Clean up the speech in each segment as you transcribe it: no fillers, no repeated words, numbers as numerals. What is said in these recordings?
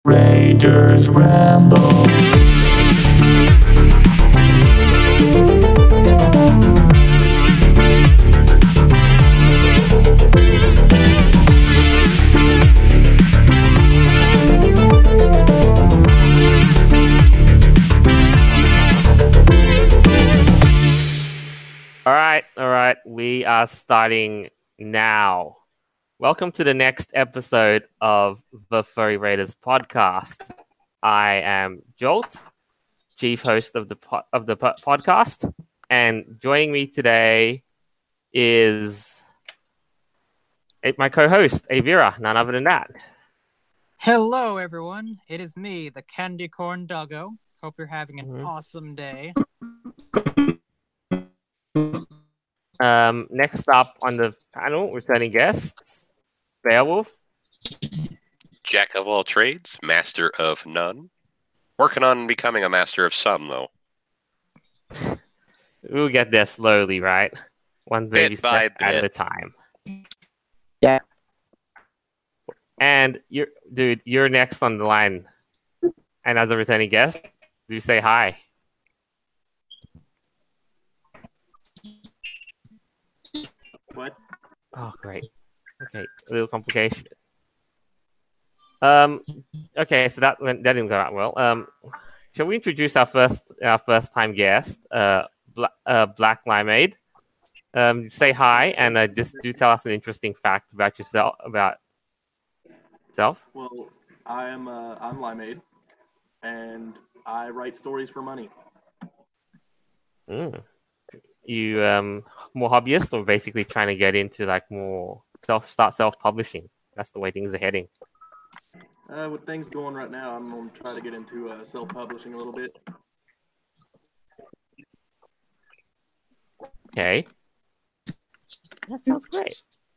Raiders Rambles. All right, we are starting now. Welcome to the next episode of the Furry Raiders podcast. I am Jolt, chief host of the podcast, and joining me today is my co-host Avira, none other than that. Hello, everyone. It is me, the Candy Corn Doggo. Hope you're having an awesome day. Next up on the panel, returning guests, Beowulf. Jack of all trades, master of none. Working on becoming a master of some, though. We'll get there slowly, right? One baby step at a time. Yeah. And you're next on the line. And as a returning guest, do say hi. What? Oh, great. Okay, a little complication. Okay, so that didn't go out well. Shall we introduce our first time guest, Black Limeade? Say hi and just do tell us an interesting fact about yourself. Well, I'm Limeade, and I write stories for money. You more hobbyist or basically trying to get into like more self-publishing? That's the way things are heading. With things going right now, I'm gonna try to get into self-publishing a little bit. Okay, that sounds great.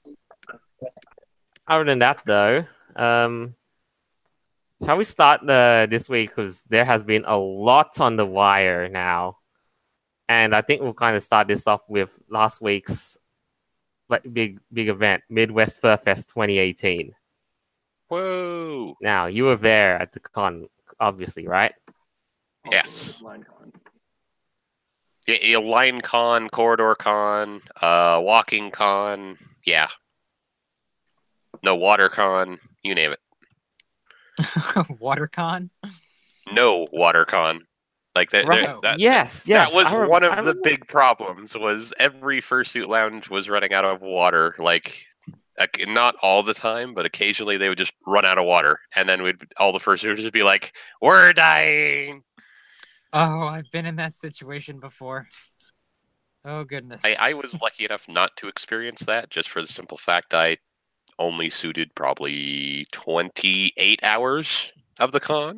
Other than that, though, shall we start this week? Because there has been a lot on the wire now. And I think we'll kind of start this off with last week's big event, Midwest Fur Fest 2018. Whoa! Now, you were there at the con, obviously, right? Yes. LineCon. Yeah, Line Con, Corridor Con, Walking Con, yeah. No, Water Con, you name it. WaterCon? No Water Con. Like that. Right. Yes. That was one of the big problems. Was every fursuit lounge was running out of water. Like not all the time, but occasionally they would just run out of water, and then all the fursuiters would be like, "We're dying." Oh, I've been in that situation before. Oh goodness. I was lucky enough not to experience that, just for the simple fact I only suited probably 28 hours of the con.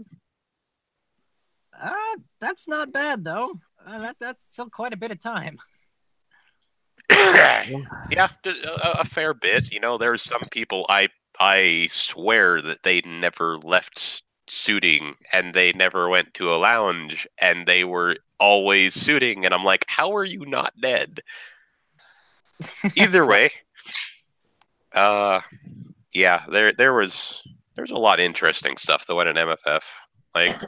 That's not bad though. That's still quite a bit of time. Yeah, a fair bit. You know, there's some people I swear that they never left suiting and they never went to a lounge and they were always suiting, and I'm like, how are you not dead? Either way, yeah, there's a lot of interesting stuff that went in MFF. Like,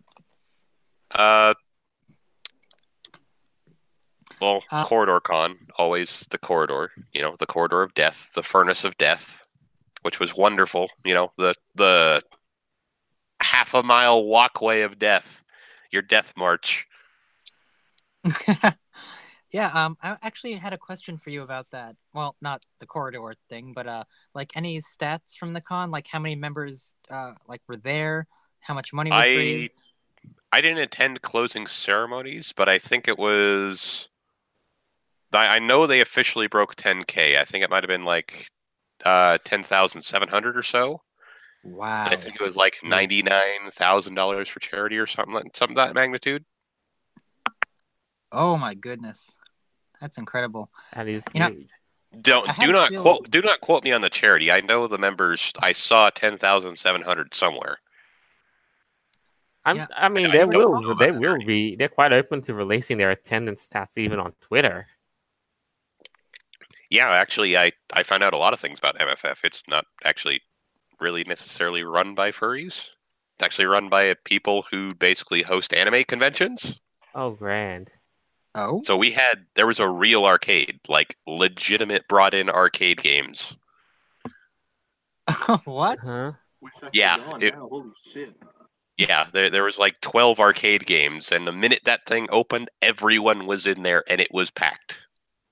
Corridor Con, always the corridor, the corridor of death, the furnace of death, which was wonderful. The half a mile walkway of death, your death march. Yeah, I actually had a question for you about that. Well, not the corridor thing, but like any stats from the con, like how many members were there, how much money was raised. I didn't attend closing ceremonies, but I think it was. I know they officially broke 10K. I think it might have been like 10,700 or so. Wow! And I think it was like $99,000 for charity or something of that magnitude. Oh my goodness, that's incredible. That is huge. Do not quote me on the charity. I know the members. I saw 10,700 somewhere. They're quite open to releasing their attendance stats even on Twitter. Yeah, actually, I found out a lot of things about MFF. It's not actually really necessarily run by furries. It's actually run by people who basically host anime conventions. Oh, grand. Oh, So there was a real arcade, like legitimate brought-in arcade games. what? Huh? Wish I Yeah, could've gone it- now. Holy shit. Yeah, there was like 12 arcade games, and the minute that thing opened, everyone was in there, and it was packed.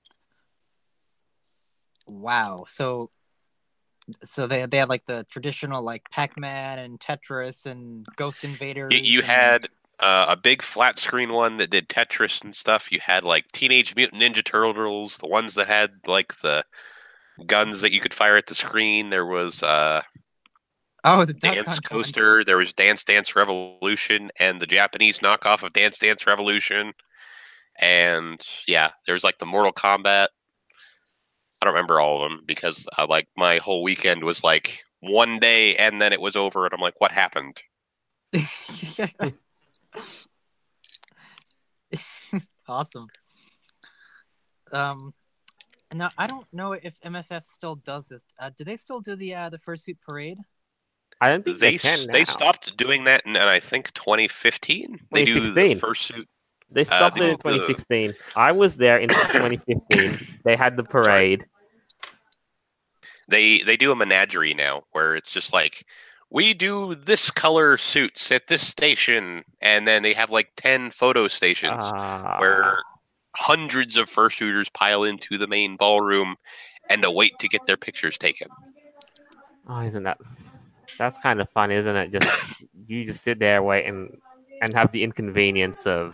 Wow. So they had like the traditional like Pac-Man and Tetris and Ghost Invaders. You and- had a big flat screen one that did Tetris and stuff. You had like Teenage Mutant Ninja Turtles, the ones that had like the guns that you could fire at the screen. There was the Duck Dance Hunt one. Coaster. There was Dance Dance Revolution and the Japanese knockoff of Dance Dance Revolution. And yeah, there's like the Mortal Kombat. I don't remember all of them because like my whole weekend was like one day and then it was over and I'm like, what happened? Awesome. Now I don't know if MFF still does this. Do they still do the fursuit parade? I don't think they can now. They stopped doing that in I think 2015. They do the 2016. fursuit. They stopped they it in did the- 2016. I was there in 2015. They had the parade. They do a menagerie now where it's just like we do this color suits at this station, and then they have like 10 photo stations where hundreds of fursuiters pile into the main ballroom and await to get their pictures taken. Oh, isn't that's kind of fun, isn't it? Just you just sit there waiting and have the inconvenience of,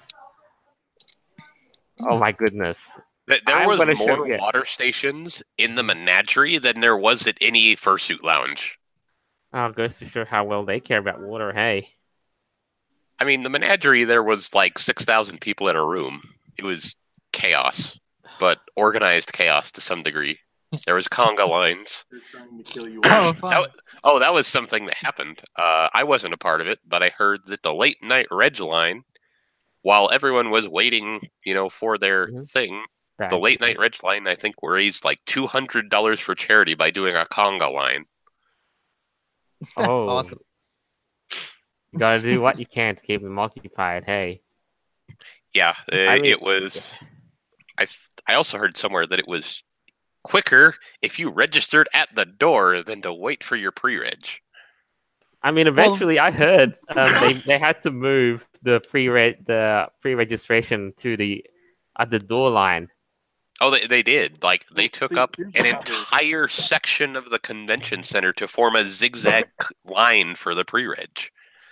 oh my goodness. There I'm was gonna more show you. water stations in the menagerie than there was at any fursuit lounge. Oh, goes to show how well they care about water. Hey, I mean, the menagerie, there was like 6,000 people in a room. It was chaos, but organized chaos to some degree. There was conga lines. They're trying to kill you. Oh, fun. That was something that happened. I wasn't a part of it, but I heard that the late night reg line, while everyone was waiting, for their Mhm. thing, bad. the late night reg line, I think, raised like $200 for charity by doing a conga line. That's Oh. awesome. You gotta do what you can to keep them occupied. Hey, Yeah, I mean- it was. I also heard somewhere that it was quicker if you registered at the door than to wait for your pre-reg. I mean, eventually I heard they had to move the pre-registration to at the door line. Oh, they did. Like, they took See, up here's an the problem. entire section of the convention center to form a zigzag line for the pre-reg.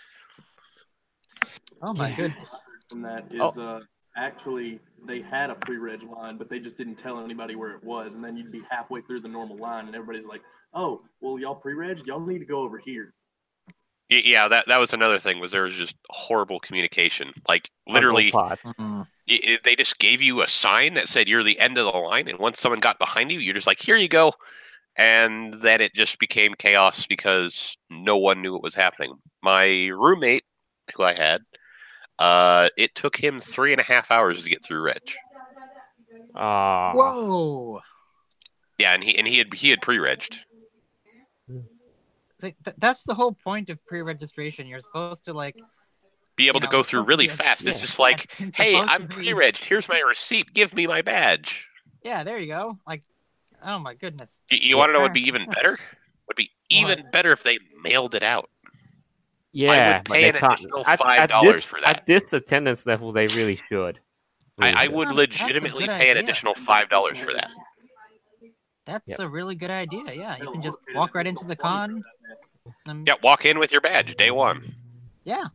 Oh my Yeah. goodness. From that is Oh. actually they had a pre-reg line, but they just didn't tell anybody where it was, and then you'd be halfway through the normal line, and everybody's like, "Oh, well, y'all pre-reg, y'all need to go over here." Yeah, that was another thing, was there was just horrible communication. Like, literally, On both parts. Mm. they just gave you a sign that said you're the end of the line, and once someone got behind you, you're just like, here you go. And then it just became chaos because no one knew what was happening. My roommate, who I had, it took him 3.5 hours to get through Reg. Aw. Whoa. Yeah, and he had pre-regged. It's like, that's the whole point of pre-registration. You're supposed to like Be able to go through supposed to really be a- fast. It's yeah. just like, It's hey, supposed I'm to be- pre-regged. Here's my receipt. Give me my badge. Yeah, there you go. Like, oh my goodness. You want to know what would be even better? Would be even better if they mailed it out. Yeah, would but pay they an can't. additional At $5 for that. At this attendance level, they really should. I That's would not- that's a legitimately good pay an idea. additional $5 for that. That's Yep. a really good idea. Yeah, you Hell, can just we're walk paying right into the con. And, Yeah, walk in with your badge, day one. yeah,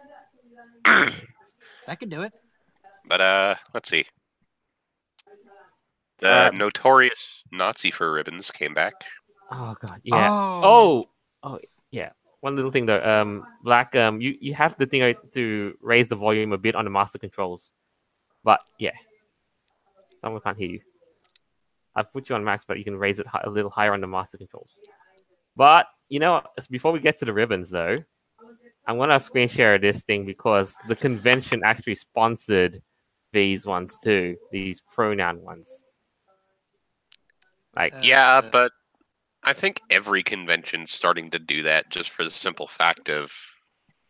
that could do it. But let's see. The Uh, notorious Nazi fur ribbons came back. Oh god, yeah. Oh. Oh, yeah. One little thing though, Black, you have the thing to raise the volume a bit on the master controls, but yeah, someone can't hear you. I've put you on max, but you can raise it a little higher on the master controls. But before we get to the ribbons though, I'm gonna screen share this thing because the convention actually sponsored these ones too, these pronoun ones. Like, Yeah, but I think every convention's starting to do that just for the simple fact of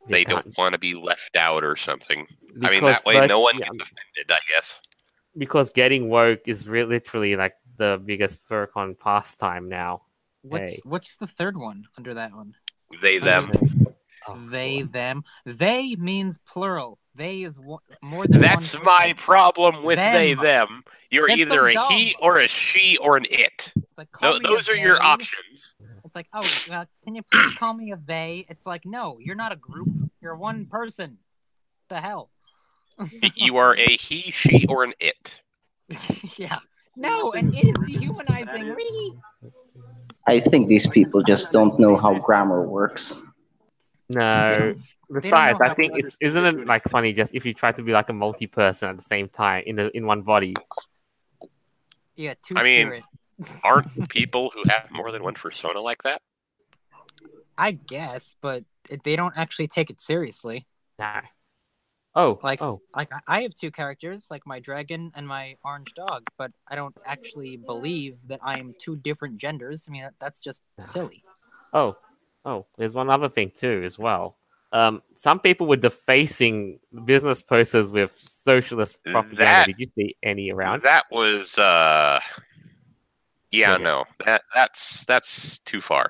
they can't. don't want to be left out or something. I mean, Because that way no one yeah, gets offended, I guess. because getting woke is literally like the biggest FurCon pastime now. What's the third one under that one? They, them. Oh, They, God. them. They means plural. They is more than That's one my person. problem with Them. they, them. You're That's either so a he dumb. or a she or an it. It's like, call me a Those are your they. options. It's like, oh, can you please call me a they? It's like, no, you're not a group. You're one person. The hell? You are a he, she, or an it. Yeah. No, and it is dehumanizing. I think these people just don't know how grammar works. No. don't Besides, know I how think to it's isn't understand it it to like funny just if you try to be like a multi-person at the same time in one body. Yeah, two I mean- spirit. Aren't people who have more than one persona like that? I guess, but they don't actually take it seriously. No. Oh, Like- oh. Like, I have two characters, like my dragon and my orange dog, but I don't actually believe that I am two different genders. I mean, that's just silly. Oh, there's one other thing too, as well. Some people were defacing business posters with socialist propaganda. That- Did you see any around? That was yeah, Okay. no. That's too far.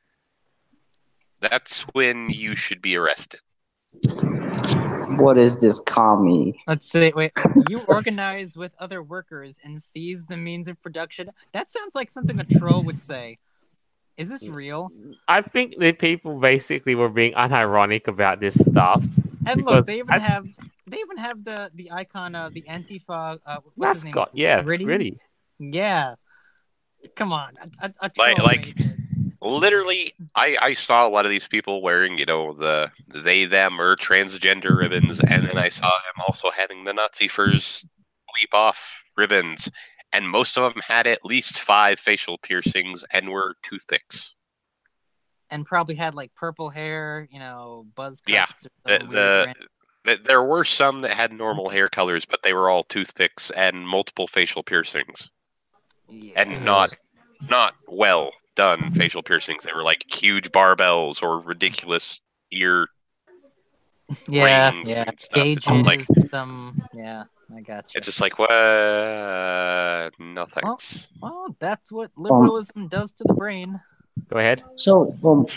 That's when you should be arrested. What is this commie? Let's see. Wait, you organize with other workers and seize the means of production. That sounds like something a troll would say. Is this real? I think that people basically were being unironic about this stuff. And Because look, they even I- have the icon of the Antifa. What's his name? Mascot, yes, Gritty? Gritty. Yeah. Come on, a troll Like- made this. Literally, I saw a lot of these people wearing, the they, them, or transgender ribbons, and then I saw them also having the Nazi furs sweep off ribbons, and most of them had at least 5 facial piercings and were toothpicks. And probably had like purple hair, buzz cuts. Yeah, or some weird The, brand. there were some that had normal hair colors, but they were all toothpicks and multiple facial piercings, Yeah. and not well done facial piercings. They were like huge barbells or ridiculous ear Yeah, rings yeah. and stuff. It's Gauges, just like yeah, I got you. it's just like what? No thanks. Well, that's what liberalism does to the brain. Go ahead. So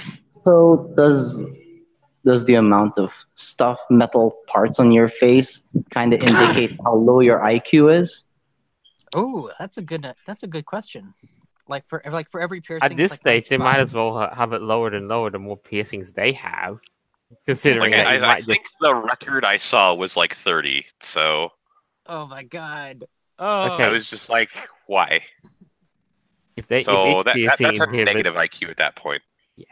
does the amount of stuff, metal parts on your face, kind of indicate how low your IQ is? Oh, that's a good question. Like for every piercing. At this it's like stage, they 95. might as well have it lowered and lower the more piercings they have. Considering Like that you I might think the record I saw was like 30. So Oh my god. Oh. Okay. I was just like, why? if they So if that's each piercing a inhibits- negative IQ at that point.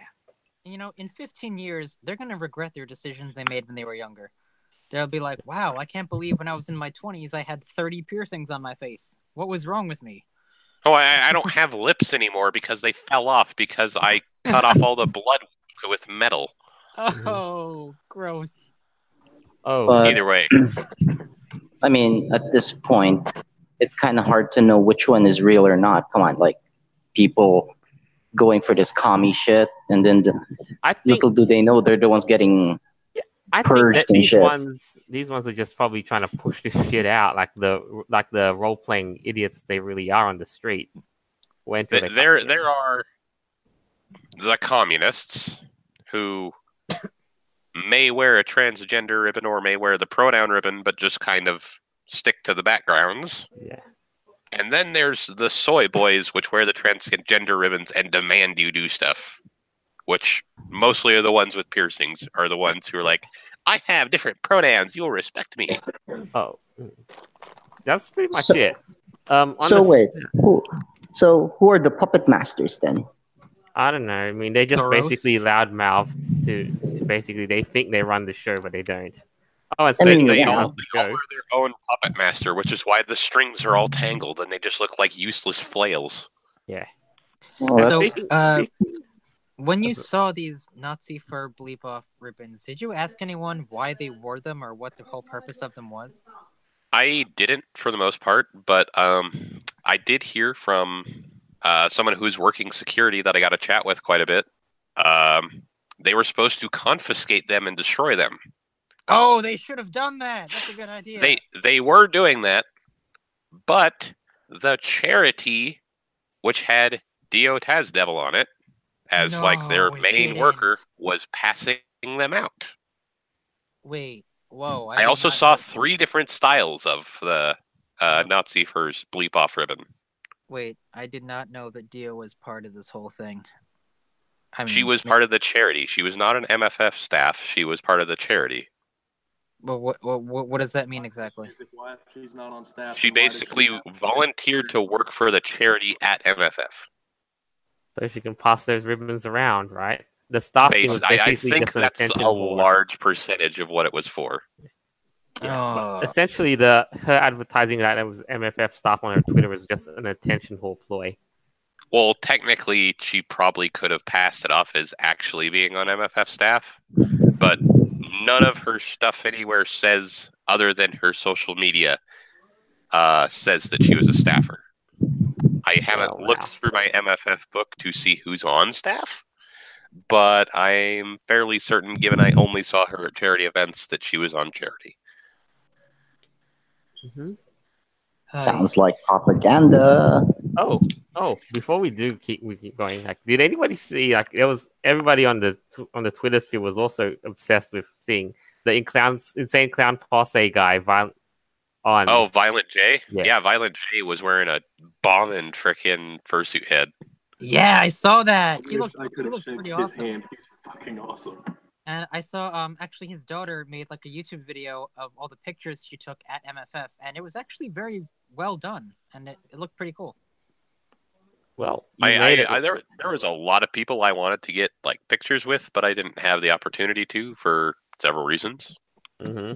In 15 years, they're gonna regret their decisions they made when they were younger. They'll be like, "Wow, I can't believe when I was in my 20s, I had 30 piercings on my face. What was wrong with me?" Oh, I don't have lips anymore because they fell off because I cut off all the blood with metal. Oh, gross. Oh, But- Either way, I mean, at this point, it's kind of hard to know which one is real or not. Come on, like people going for this commie shit, and then I think little do they know they're the ones getting. I think purged that and shit. these ones are just probably trying to push this shit out, like the role playing idiots they really are on the street. When till they there come in. are the communists who may wear a transgender ribbon or may wear the pronoun ribbon, but just kind of stick to the backgrounds. Yeah. And then there's the soy boys, which wear the transgender ribbons and demand you do stuff. Which mostly are the ones with piercings, are the ones who are like, I have different pronouns, you'll respect me. Oh, that's pretty much So- it. On So the- wait, who are the puppet masters then? I don't know. I mean, they just Soros? basically loudmouth to basically they think they run the show, but they don't. Oh, it's I mean, 30 yeah. They all minutes to go. wear their own puppet master, which is why the strings are all tangled and they just look like useless flails. Well, that's- So, when you saw these Nazi fur bleep off ribbons, did you ask anyone why they wore them or what the whole purpose of them was? I didn't for the most part, but I did hear from someone who's working security that I got to chat with quite a bit. they were supposed to confiscate them and destroy them. Oh, they should have done that. That's a good idea. They were doing that, but the charity, which had Dio Tazdevil on it as their main worker, was passing them out. Wait, whoa! I also saw 3 different styles of the Nazi furs bleep off ribbon. Wait, I did not know that Dio was part of this whole thing. I mean, she was part of the charity. She was not an MFF staff. She was part of the charity. But what does that mean exactly? She's not on staff. She basically volunteered to work for the charity at MFF. So she can pass those ribbons around, right? The staff. I think that's a large percentage of what it was for. Yeah, essentially, her advertising that it was MFF staff on her Twitter was just an attention whore ploy. Well, technically, she probably could have passed it off as actually being on MFF staff, but none of her stuff anywhere says, other than her social media, says that she was a staffer. I haven't looked through my MFF book to see who's on staff, but I'm fairly certain, given I only saw her at charity events, that she was on charity. Mm-hmm. Sounds like propaganda. Oh! Before we keep going, did anybody see? There was everybody on the Twitter sphere was also obsessed with seeing the insane clown posse guy Violent J. Yeah, Violent J was wearing a bombing frickin' fursuit head. Yeah, I saw that. He looked pretty awesome. He's fucking awesome. And I saw actually his daughter made a YouTube video of all the pictures she took at MFF, and it was actually very well done, and it looked pretty cool. Well, there was a lot of people I wanted to get pictures with, but I didn't have the opportunity to for several reasons. Mm-hmm.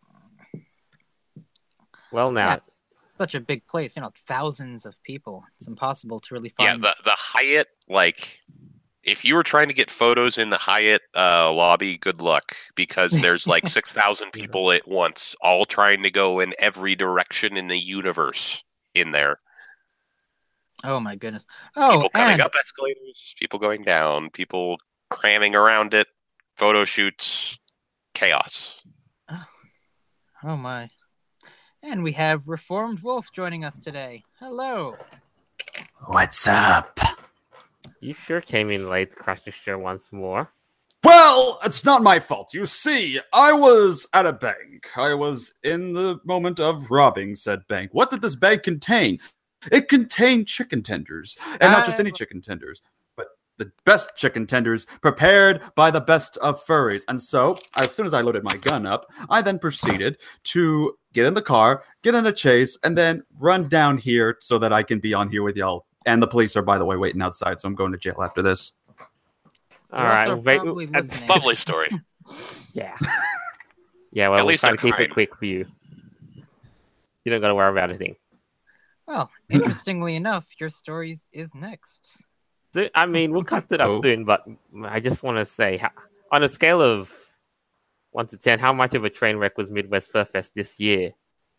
Well, now. Yeah. Such a big place, thousands of people. It's impossible to really find. Yeah, the Hyatt, if you were trying to get photos in the Hyatt lobby, good luck, because there's 6,000 people at once, all trying to go in every direction in the universe in there. Oh my goodness! People coming up escalators, people going down, people cramming around it, photo shoots, chaos. Oh my! And we have Reformed Wolf joining us today. Hello. What's up? You sure came in late to crash the show once more. Well, it's not my fault. You see, I was at a bank. I was in the moment of robbing said bank. What did this bank contain? It contained chicken tenders. And not just any chicken tenders, but the best chicken tenders prepared by the best of furries. And so, as soon as I loaded my gun up, I then proceeded to get in the car, get in a chase, and then run down here so that I can be on here with y'all. And the police are, by the way, waiting outside, so I'm going to jail after this. All right. Lovely story. Yeah. Yeah, well, we'll try to keep it quick for you. You don't got to worry about anything. Well, interestingly enough, your story is next. So, I mean, we'll cut it up soon, but I just want to say, on a scale of 1 to 10, how much of a train wreck was Midwest Fur Fest this year?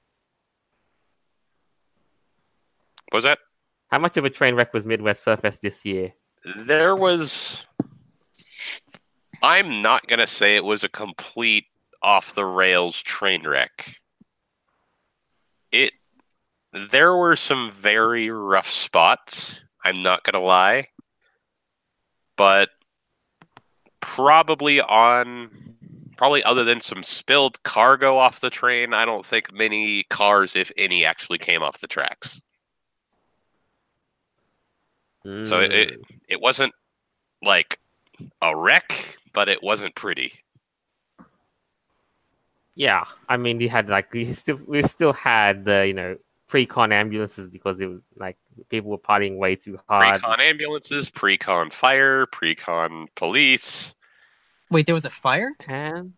What was that? How much of a train wreck was Midwest Fur Fest this year? There was... I'm not going to say it was a complete off-the-rails train wreck. There were some very rough spots, I'm not going to lie. But probably other than some spilled cargo off the train, I don't think many cars, if any, actually came off the tracks. So it wasn't like a wreck, but it wasn't pretty. Yeah, I mean, we still had the pre-con ambulances because it was people were partying way too hard. Pre-con ambulances, pre-con fire, pre-con police. Wait, there was a fire? And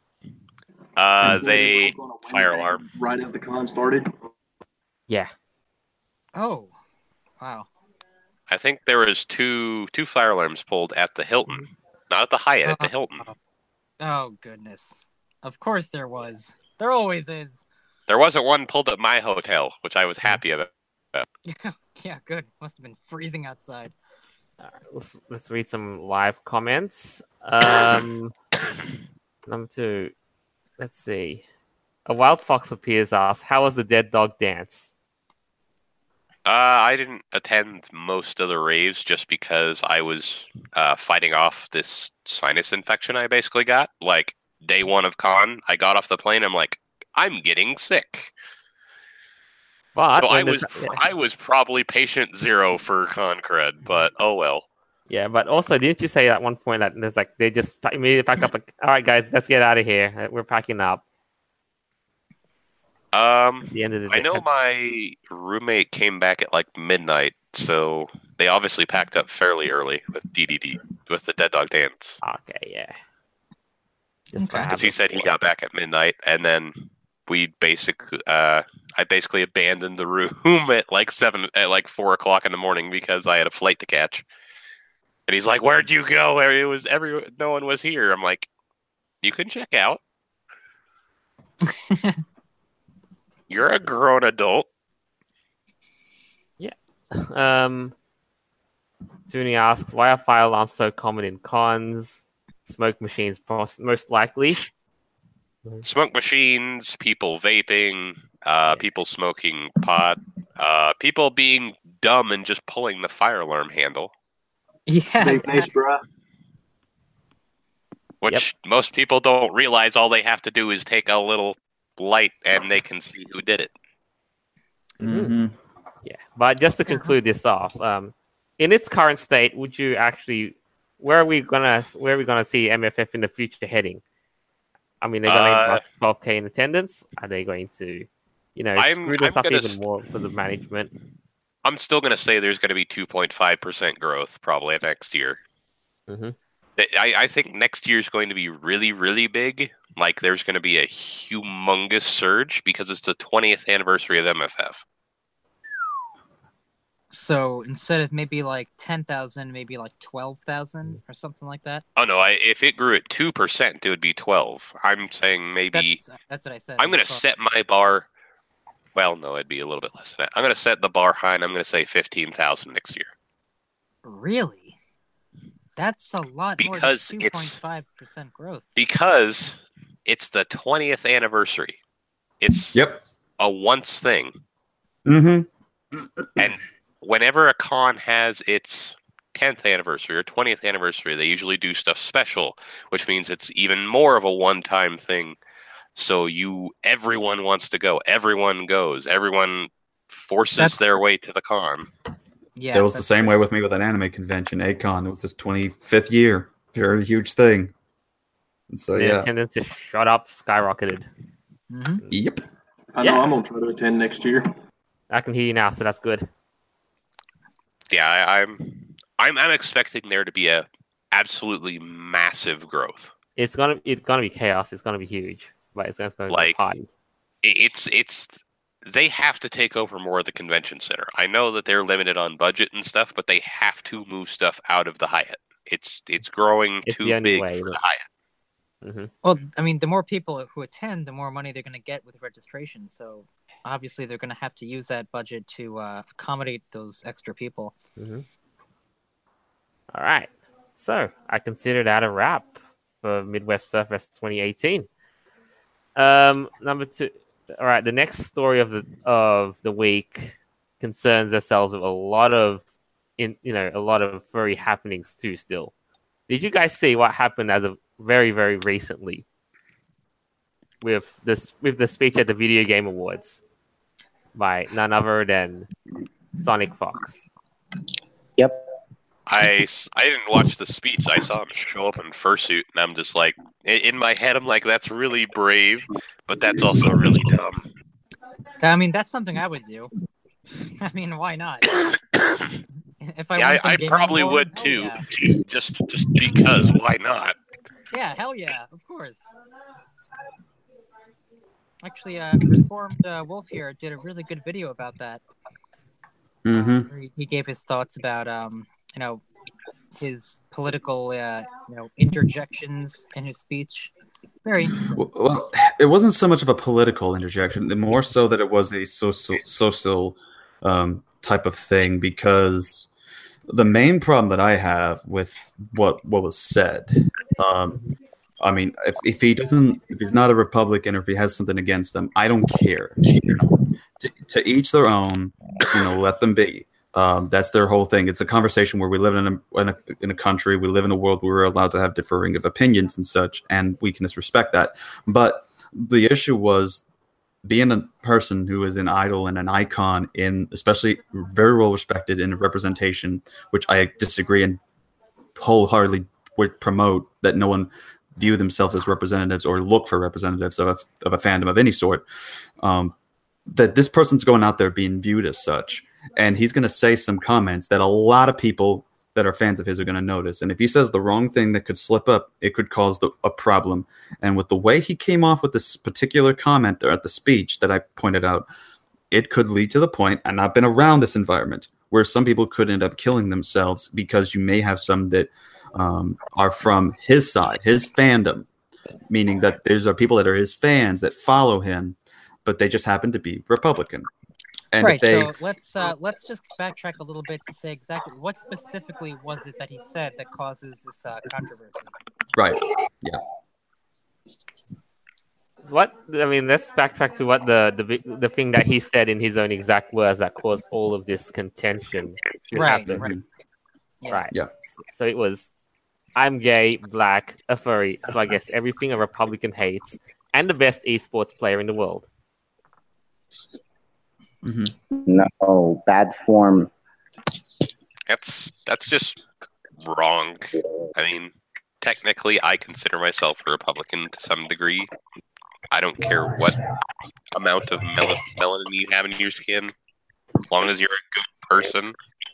fire alarm right as the con started. Yeah. Oh, wow. I think there was two fire alarms pulled at the Hilton, not at the Hyatt, at the Hilton. Oh goodness! Of course there was. There always is. There wasn't one pulled at my hotel, which I was happy about. Yeah, good. Must have been freezing outside. Let's read some live comments. Number 2. Let's see. A wild fox appears asks, "How was the dead dog dance?" I didn't attend most of the raves just because I was fighting off this sinus infection I basically got. Like, day 1 of con, I got off the plane, I'm like, I'm getting sick. But So I was probably patient 0 for con cred, but oh well. Yeah, but also, didn't you say at one point that there's like they just immediately pack up? Like, all right, guys, let's get out of here. We're packing up. The end of the day. I know my roommate came back at like midnight, so they obviously packed up fairly early with DDD, with the Dead Dog Dance. Okay, yeah. Because he said he got back at midnight, and then I basically abandoned the room at like 4 o'clock in the morning because I had a flight to catch. And he's like, "Where'd you go? No one was here." I'm like, "You can check out. You're a grown adult." Yeah. Junie asks, "Why are fire alarms so common in cons? Smoke machines, most likely." Smoke machines, people vaping, people smoking pot, people being dumb and just pulling the fire alarm handle. Yeah, exactly. Which most people don't realize. All they have to do is take a little light and they can see who did it. Mm-hmm. Yeah, but just to conclude this off, in its current state, would you actually where are we gonna see MFF in the future heading? I mean, they're going to 12K in attendance. Are they going to, screw this up even more because of management? I'm still going to say there's going to be 2.5% growth probably next year. Mm-hmm. I think next year is going to be really, really big. Like, there's going to be a humongous surge because it's the 20th anniversary of MFF. So instead of maybe like 10,000, maybe like 12,000 or something like that. Oh no! If it grew at 2%, it would be 12. I'm saying maybe. That's what I said. I'm going to set my bar. Well, no, it'd be a little bit less than that. I'm going to set the bar high, and I'm going to say 15,000 next year. Really? That's a lot more than 2.5% growth. Because it's the 20th anniversary. It's a once thing. Mm-hmm. And whenever a con has its 10th anniversary or 20th anniversary, they usually do stuff special, which means it's even more of a one-time thing. So everyone wants to go. Everyone goes. Everyone forces their way to the con. Yeah, that was the same way with me with an anime convention, A-Kon. It was this 25th year. Very huge thing. And so, the attendance just shot up, skyrocketed. Mm-hmm. Yep. I know I'm going to try to attend next year. I can hear you now, so that's good. Yeah, I'm expecting there to be a absolutely massive growth. It's gonna be chaos. It's gonna be huge, but it's gonna be a party. It's they have to take over more of the convention center. I know that they're limited on budget and stuff, but they have to move stuff out of the Hyatt. It's growing too big for the Hyatt. Mm-hmm. Well, I mean, the more people who attend, the more money they're going to get with registration. So obviously, they're going to have to use that budget to accommodate those extra people. Mm-hmm. All right. So I consider that a wrap for Midwest Furfest 2018. Number 2. All right. The next story of the week concerns ourselves with a lot of furry happenings too. Still, did you guys see what happened as of very, very recently with the speech at the Video Game Awards by none other than Sonic Fox? Yep. I didn't watch the speech. I saw him show up in fursuit, and I'm just like, in my head, I'm like, that's really brave, but that's also really dumb. I mean, that's something I would do. I mean, why not? If I probably would too, just because. Why not? Yeah, hell yeah, of course. Actually, Reformed Wolf here did a really good video about that. Mm-hmm. He gave his thoughts about his political interjections in his speech. Very interesting. Well, it wasn't so much of a political interjection, more so that it was a social type of thing, because The main problem that I have with what was said, I mean, if he's not a Republican, or if he has something against them, I don't care. To each their own. Let them be. That's their whole thing. It's a conversation where we live in a country, we live in a world where we're allowed to have differing of opinions and such, and we can just respect that. But the issue was being a person who is an idol and an icon, especially very well respected in representation, which I disagree and wholeheartedly would promote that no one view themselves as representatives or look for representatives of a fandom of any sort. That this person's going out there being viewed as such, and he's going to say some comments that a lot of people that are fans of his are going to notice. And if he says the wrong thing that could slip up, it could cause a problem. And with the way he came off with this particular comment or at the speech that I pointed out, it could lead to the point, and I've been around this environment, where some people could end up killing themselves because you may have some that are from his side, his fandom, meaning that there's people that are his fans that follow him, but they just happen to be Republican. And right. So let's just backtrack a little bit to say exactly what specifically was it that he said that causes this controversy. Right. Yeah. Let's backtrack to what the thing that he said in his own exact words that caused all of this contention to happen. Right. Yeah. Right. Yeah. So it was, I'm gay, black, a furry, so I guess everything a Republican hates, and the best esports player in the world. Mm-hmm. No, bad form. That's just wrong. I mean, technically, I consider myself a Republican to some degree. I don't care what amount of melanin you have in your skin, as long as you're a good person.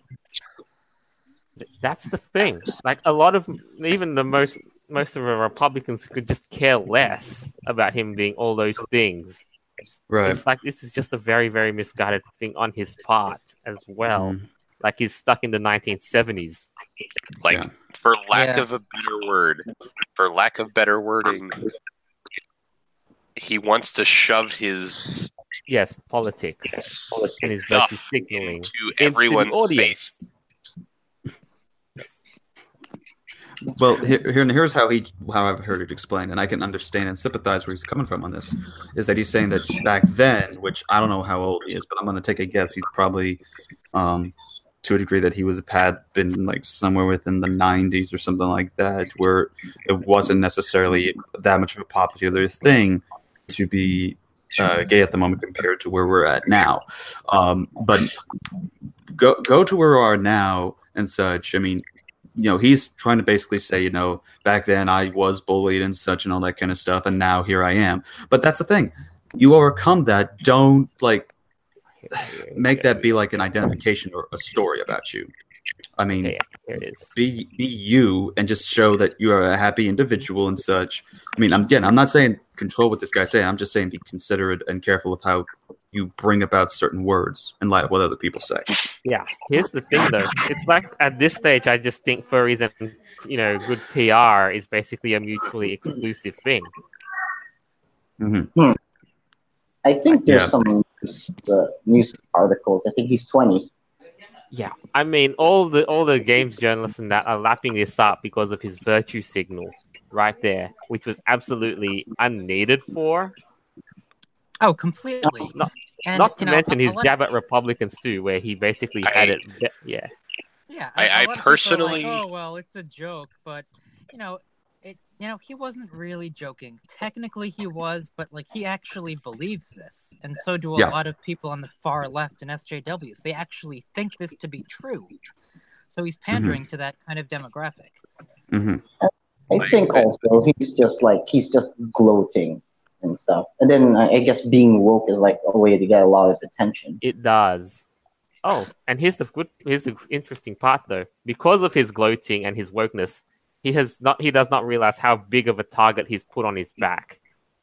That's the thing. Like, a lot of, even the most of the Republicans could just care less about him being all those things. Right. It's like, this is just a very, very misguided thing on his part as well. Mm-hmm. Like, he's stuck in the 1970s. Like, for lack of a better wording, he wants to shove his politics and his stuff virtue signaling into everyone's face. Well, here's how I've heard it explained, and I can understand and sympathize where he's coming from on this. Is that he's saying that back then, which I don't know how old he is, but I'm going to take a guess. He's probably, to a degree, that he had been like somewhere within the 90s or something like that, where it wasn't necessarily that much of a popular thing to be gay at the moment compared to where we're at now. But go to where we are now and such. I mean, he's trying to basically say, back then I was bullied and such and all that kind of stuff, and now here I am. But that's the thing. You overcome that. Don't, make that be like an identification or a story about you. I mean, here it is. Be you and just show that you are a happy individual and such. I mean, I'm not saying control what this guy's saying. I'm just saying be considerate and careful of how you bring about certain words in light of what other people say. Yeah, here's the thing though. It's like, at this stage, I just think furries and good PR is basically a mutually exclusive thing. Mm-hmm. I think there's some news articles. I think he's 20. Yeah, I mean, all the games journalists and that are lapping this up because of his virtue signal right there, which was absolutely unneeded for. Oh, completely. Not to mention his jab at Republicans too, where he basically had it. Yeah. Yeah. I personally. Like, oh well, it's a joke, but he wasn't really joking. Technically, he was, but he actually believes this, and so do a lot of people on the far left in SJWs. They actually think this to be true. So he's pandering to that kind of demographic. Mm-hmm. I think also he's just gloating and stuff. And then I guess being woke is like a way to get a lot of attention. It does. Oh, and here's the interesting part though. Because of his gloating and his wokeness, he does not realize how big of a target he's put on his back.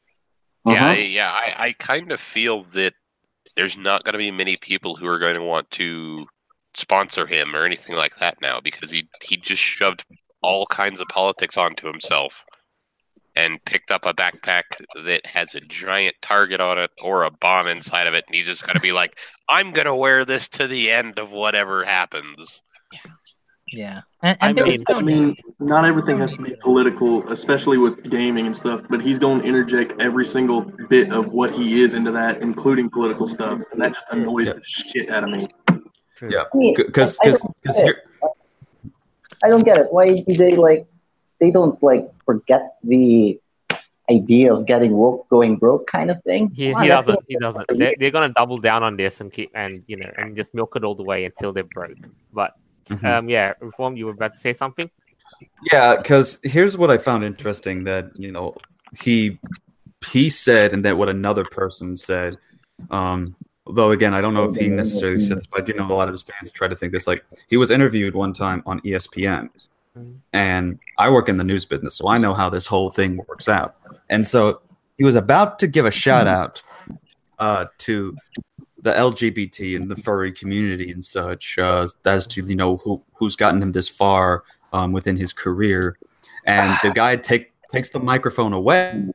Yeah, I kind of feel that there's not going to be many people who are going to want to sponsor him or anything like that now, because he just shoved all kinds of politics onto himself and picked up a backpack that has a giant target on it or a bomb inside of it, and he's just going to be like, I'm going to wear this to the end of whatever happens. Yeah, and there was no I mean, need. not everything No has to need be for that. political, especially with gaming and stuff. But he's going to interject every single bit of what he is into that, including political stuff, and that just annoys Yeah. the shit out of me. Yeah, I mean, because I don't get here, it. I don't get it. Why do they don't forget the idea of getting woke, going broke kind of thing? He Come on, that's doesn't. been He doesn't. for years. They're gonna double down on this and keep and just milk it all the way until they're broke. But yeah, Reform, you were about to say something? yeah, because here's what I found interesting that he said, and that what another person said. Though again, I don't know if he necessarily said this, but I do know a lot of his fans try to think this. Like, he was interviewed one time on ESPN, and I work in the news business, so I know how this whole thing works out. And so he was about to give a shout out to the LGBT and the furry community and such, as to who's gotten him this far within his career, and the guy takes the microphone away.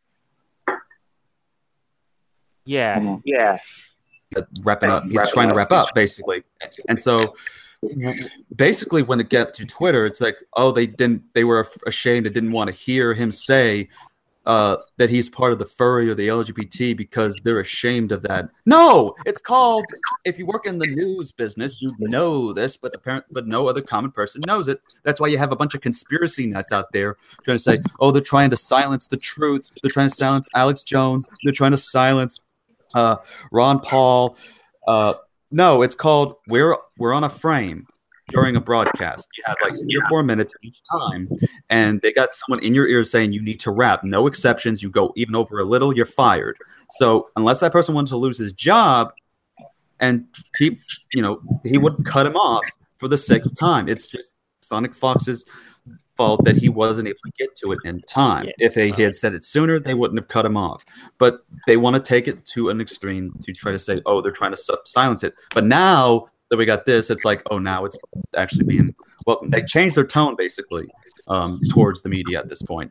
Yeah. Wrapping up, he's trying to wrap up basically, and so basically when it gets to Twitter, it's like, oh, they were ashamed and didn't want to hear him say that he's part of the furry or the LGBT because they're ashamed of that. No, it's called, if you work in the news business, you know this, but no other common person knows it. That's why you have a bunch of conspiracy nuts out there trying to say, oh, they're trying to silence the truth. They're trying to silence Alex Jones. They're trying to silence Ron Paul. No, it's called we're on a frame during a broadcast. You have 3 or 4 minutes each time, and they got someone in your ear saying you need to rap. No exceptions. You go even over a little, you're fired. So unless that person wanted to lose his job, and he would cut him off for the sake of time. It's just Sonic Fox's fault that he wasn't able to get to it in time. If he had said it sooner, they wouldn't have cut him off. But they want to take it to an extreme to try to say, oh, they're trying to silence it. But now that we got this, it's like, oh, now it's actually being, well, they changed their tone basically towards the media at this point.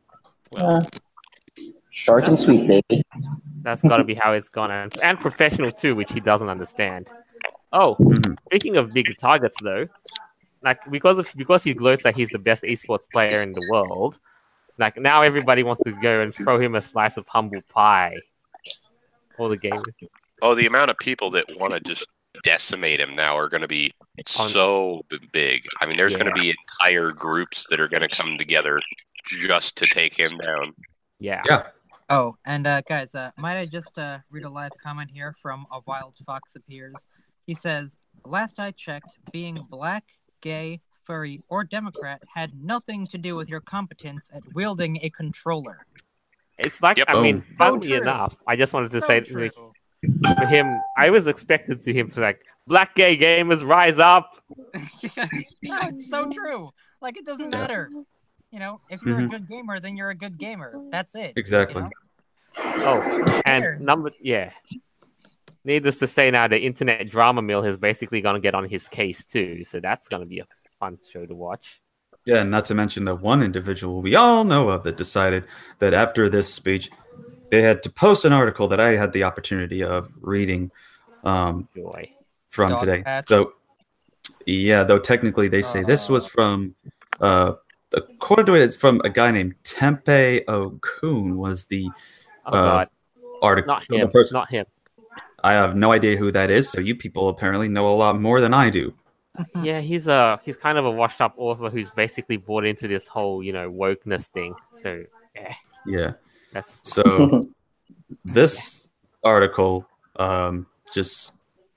Short and sweet, baby. That's got to be how it's gone, and professional too, which he doesn't understand. Oh, speaking of big targets though, because he gloats that he's the best esports player in the world, now everybody wants to go and throw him a slice of humble pie. All the gamers. Oh, the amount of people that want to just decimate him now are going to be so big. I mean, there's going to be entire groups that are going to come together just to take him down. Yeah. Oh, and guys, might I just read a live comment here from A Wild Fox Appears? He says, "Last I checked, being black, gay, furry, or Democrat had nothing to do with your competence at wielding a controller." It's like, Yep. I mean, So funnily true. enough, I just wanted to So say true. for him, I was expected to him to black gay gamers rise up. No, it's so true. It doesn't matter. If you're a good gamer, then you're a good gamer. That's it. Exactly. Oh, and cares? Needless to say, now the internet drama mill is basically going to get on his case too, so that's going to be a fun show to watch. Yeah, not to mention the one individual we all know of that decided that after this speech, they had to post an article that I had the opportunity of reading Joy. from Dog today. patch. Though technically they say this was from, according to it, it's from a guy named Tempe Okun was the Oh God, article. not him. The person. Not him. I have no idea who that is, so you people apparently know a lot more than I do. Yeah, he's kind of a washed up author who's basically bought into this whole wokeness thing. So Yeah. that's So this article just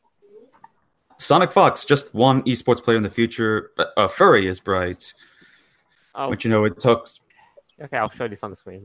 Sonic Fox, just one esports player in the future. Furry is bright. oh, Which it talks okay. I'll show this on the screen.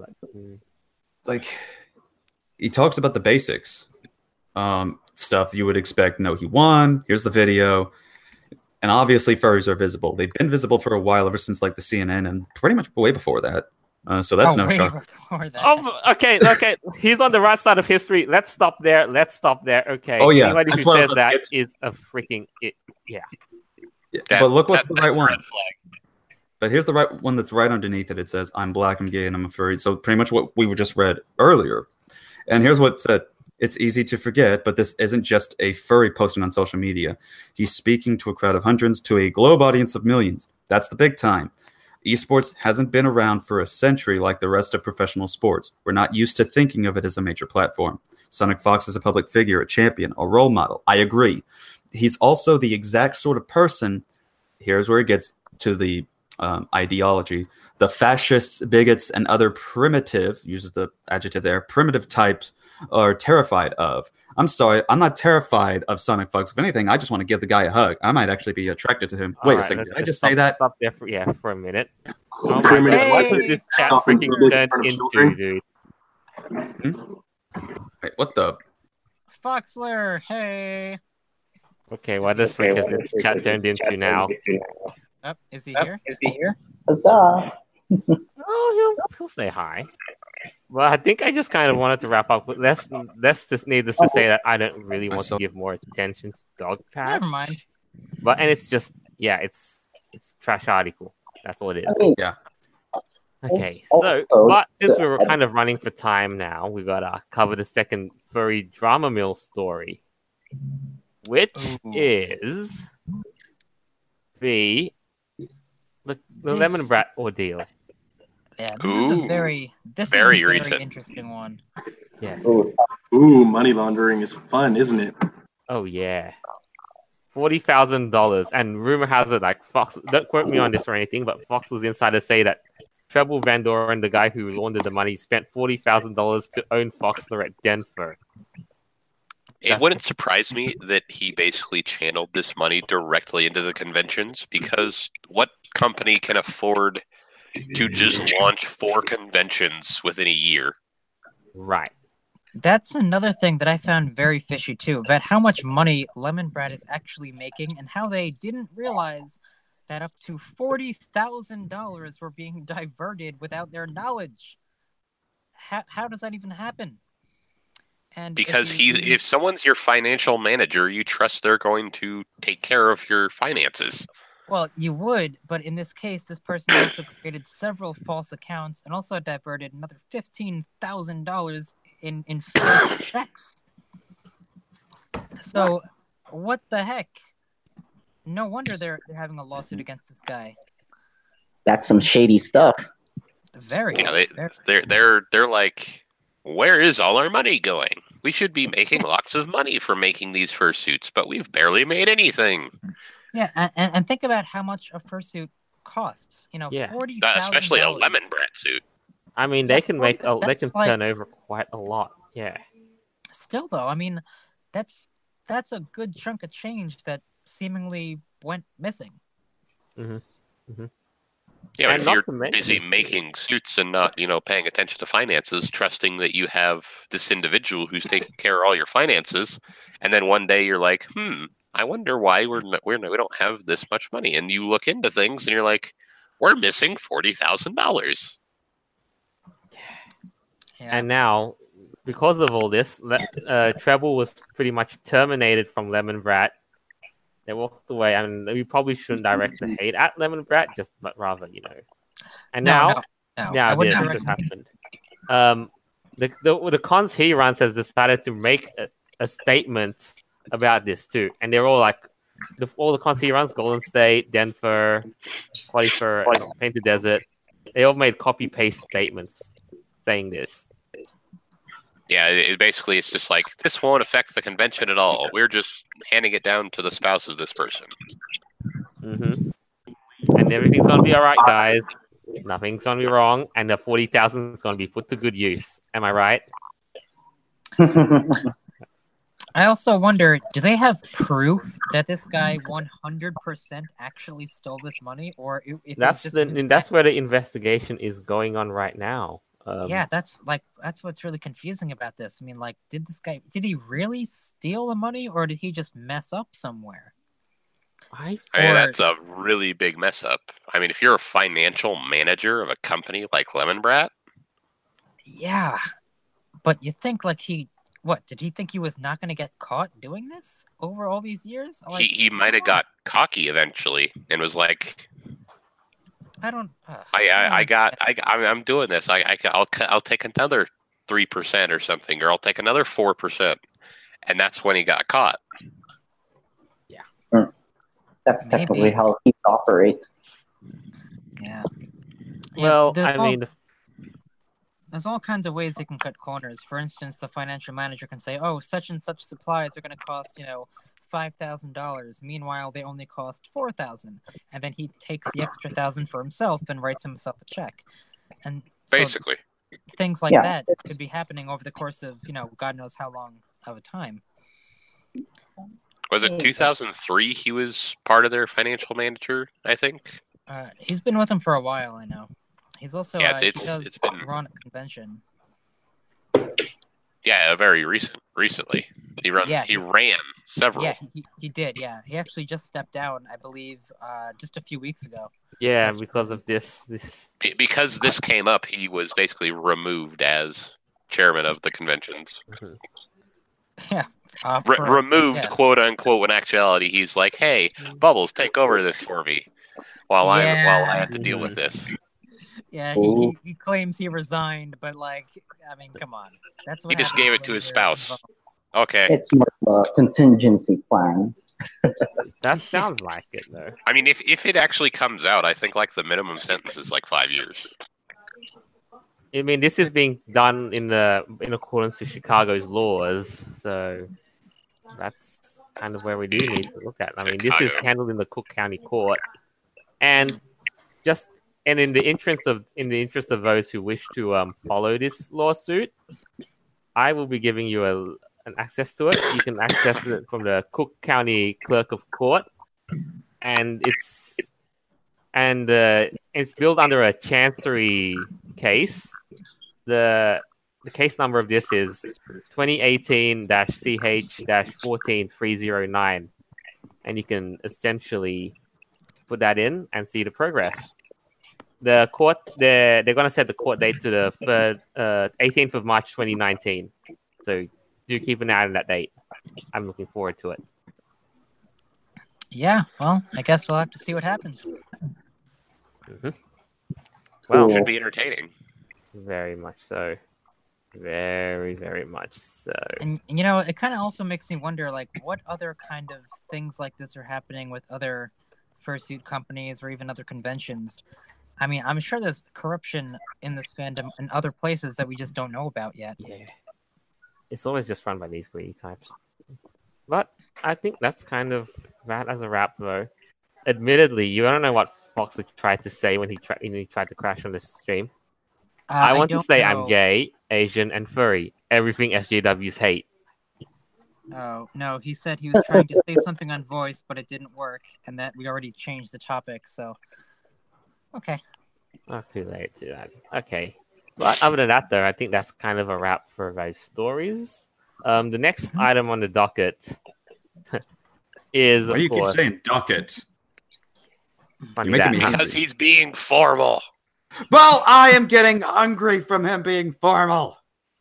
he talks about the basics stuff you would expect. He won. Here's the video. And obviously furries are visible. They've been visible for a while, ever since the CNN and pretty much way before that. So that's no way shock. before that. Oh, okay. He's on the right side of history. Let's stop there. Okay. Oh, yeah. Anybody That's who what I was says about to that get to. is a freaking it. Yeah. But look what's the That's right a one. red flag. But here's the right one that's right underneath it. It says, "I'm black, I'm gay, and I'm a furry." So pretty much what we just read earlier. And here's what it said. It's easy to forget, but this isn't just a furry posting on social media. He's speaking to a crowd of hundreds to a globe audience of millions. That's the big time. Esports hasn't been around for a century like the rest of professional sports. We're not used to thinking of it as a major platform. Sonic Fox is a public figure, a champion, a role model. I agree. He's also the exact sort of person, here's where it gets to the ideology, the fascists, bigots, and other primitive, uses the adjective there, primitive types are terrified of. I'm sorry, I'm not terrified of Sonic Fox. If anything, I just want to give the guy a hug. I might actually be attracted to him. Wait a second, did I just say that? Stop there for a minute. Oh my God, what is this chat freaking turned into, dude? Wait, what the? Foxler, hey. Okay, what is this chat turned into now? Oh, is he here? Huzzah! Oh, he'll say hi. Well, I think I just kind of wanted to wrap up. Let's just needless to say that I don't really want to give more attention to Dog Patch. Never mind. And it's just, it's trash article. That's all it is. I mean, Yeah. Okay, but since we're kind of running for time now, we gotta cover the second furry drama mill story, which is the Lemon Brat ordeal. Yeah, this is a very interesting one. Yes. Ooh, money laundering is fun, isn't it? Oh yeah. $40,000, and rumor has it like Fox. Don't quote me on this or anything, but Fox's insiders say that Treble Van Doren, the guy who laundered the money, spent $40,000 to own Foxler at Denver. It wouldn't surprise me that he basically channeled this money directly into the conventions, because what company can afford to just launch 4 conventions within a year? Right. That's another thing that I found very fishy too, about how much money Lemon Brat is actually making and how they didn't realize that up to $40,000 were being diverted without their knowledge. How does that even happen? And because if someone's your financial manager, you trust they're going to take care of your finances. Well, you would, but in this case, this person also created several false accounts and also diverted another $15,000 in false checks. So, what the heck? No wonder they're having a lawsuit against this guy. That's some shady stuff. Very. Yeah, they're like, where is all our money going? We should be making lots of money for making these fursuits, but we've barely made anything. Yeah, and think about how much a fursuit costs. $40,000. Especially a Lemon Brat suit. I mean, they can turn over quite a lot. Yeah. Still, though, I mean, that's a good chunk of change that seemingly went missing. Mm-hmm. Mm-hmm. Yeah, if you're busy making suits and not, paying attention to finances, trusting that you have this individual who's taking care of all your finances, and then one day you're like, I wonder why we don't have this much money, and you look into things and you're like, we're missing $40,000. Yeah. And now, because of all this, Treble was pretty much terminated from Lemon Brat. They walked away, and we probably shouldn't direct the hate at Lemon Brat, but rather, And now this has happened. The cons he runs has decided to make a statement about this too, and they're all like, all the cons he runs, Golden State, Denver, Qualifer, Painted Desert, they all made copy-paste statements saying this. Yeah, it's just like, this won't affect the convention at all. We're just handing it down to the spouse of this person. Mm-hmm. And everything's going to be all right, guys. Nothing's going to be wrong, and the $40,000 is going to be put to good use. Am I right? I also wonder, do they have proof that this guy 100% actually stole this money, or if that's where the investigation is going on right now. Yeah, that's what's really confusing about this. I mean, did he really steal the money, or did he just mess up somewhere? That's a really big mess up. I mean, if you're a financial manager of a company like Lemon Brat, yeah, but you think did he think he was not going to get caught doing this over all these years? He might have got cocky eventually and was like, I'm doing this. I'll take another 3% or something, or I'll take another 4%. And that's when he got caught. That's Maybe. technically how he operates. Yeah. Well, there's I mean, there's all kinds of ways they can cut corners. For instance, the financial manager can say, "Oh, such and such supplies are going to cost, $5,000. Meanwhile, they only cost $4,000." And then he takes the extra $1,000 for himself and writes himself a check. And so Basically. things like Yeah, that could be happening over the course of, God knows how long of a time. Was it 2003 he was part of their financial manager, I think? He's been with them for a while, I know. He's also Yeah, he it's does been- run a convention. Yeah, very recently. He ran several. Yeah, he did. Yeah, he actually just stepped down, I believe, just a few weeks ago. yeah, That's because of this. Because this came up, he was basically removed as chairman of the conventions. Yeah, Removed, yeah. quote unquote. In actuality, he's like, "Hey, Bubbles, take over this for me, while I have to deal with this." Yeah, Ooh. he claims he resigned, but come on. That's what He just happens gave it when to his you're spouse. involved. Okay. It's more of a contingency plan. That sounds like it, though. I mean, if it actually comes out, I think the minimum sentence is 5 years. I mean, this is being done in accordance to Chicago's laws, so that's kind of where we do need to look at. I mean, this is Chicago. handled in the Cook County Court, and in the interest of those who wish to follow this lawsuit, I will be giving you an access to it. You can access it from the Cook County Clerk of Court, and it's billed under a chancery case. The case number of this is 2018-CH-14309, and you can essentially put that in and see the progress. The court, they're going to set the court date to the 18th of March 2019. So do keep an eye on that date. I'm looking forward to it. Yeah, well, I guess we'll have to see what happens. Mm-hmm. Well, Should be entertaining. very much so. Very, very much so. And it kind of also makes me wonder, what other kind of things like this are happening with other fursuit companies or even other conventions. I mean, I'm sure there's corruption in this fandom in other places that we just don't know about yet. Yeah. It's always just run by these greedy types. But I think that's kind of that as a wrap, though. Admittedly, you don't know what Fox tried to say when he tried to crash on the stream. I want to say I'm gay, Asian, and furry. Everything SJWs hate. Oh, no, he said he was trying to say something on voice, but it didn't work, and that we already changed the topic, so... Okay. Not too late to that. Okay. But other than that, though, I think that's kind of a wrap for those stories. The next item on the docket is, Why of do you course... keep saying docket? funny You're making that, me huh? Because he's being formal. Well, I am getting hungry from him being formal.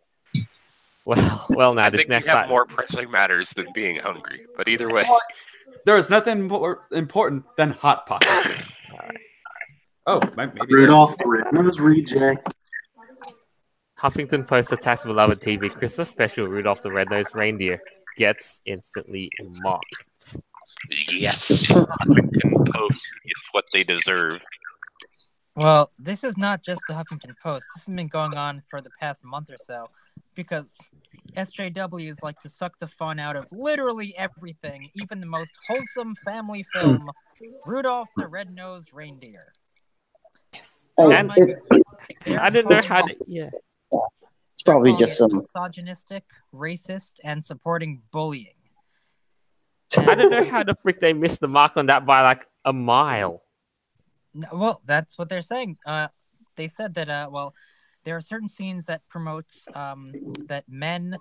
Well, now I this think next we have item... more pressing matters than being hungry. But either way, There is nothing more important than Hot Pockets. Oh, maybe Rudolph the Red-Nosed Reject. Huffington Post attacks beloved TV Christmas special Rudolph the Red-Nosed Reindeer gets instantly mocked. yes, Huffington Post gets what they deserve. Well, this is not just the Huffington Post. This has been going on for the past month or so, because SJWs like to suck the fun out of literally everything, even the most wholesome family film, Rudolph the Red-Nosed Reindeer. Oh, And my it's, goodness. I didn't know how to... Yeah. it's probably They're just calling some. it misogynistic, racist, and supporting bullying. I don't know how the frick they missed the mark on that by a mile. No, well, that's what they're saying. They said that there are certain scenes that promotes that men,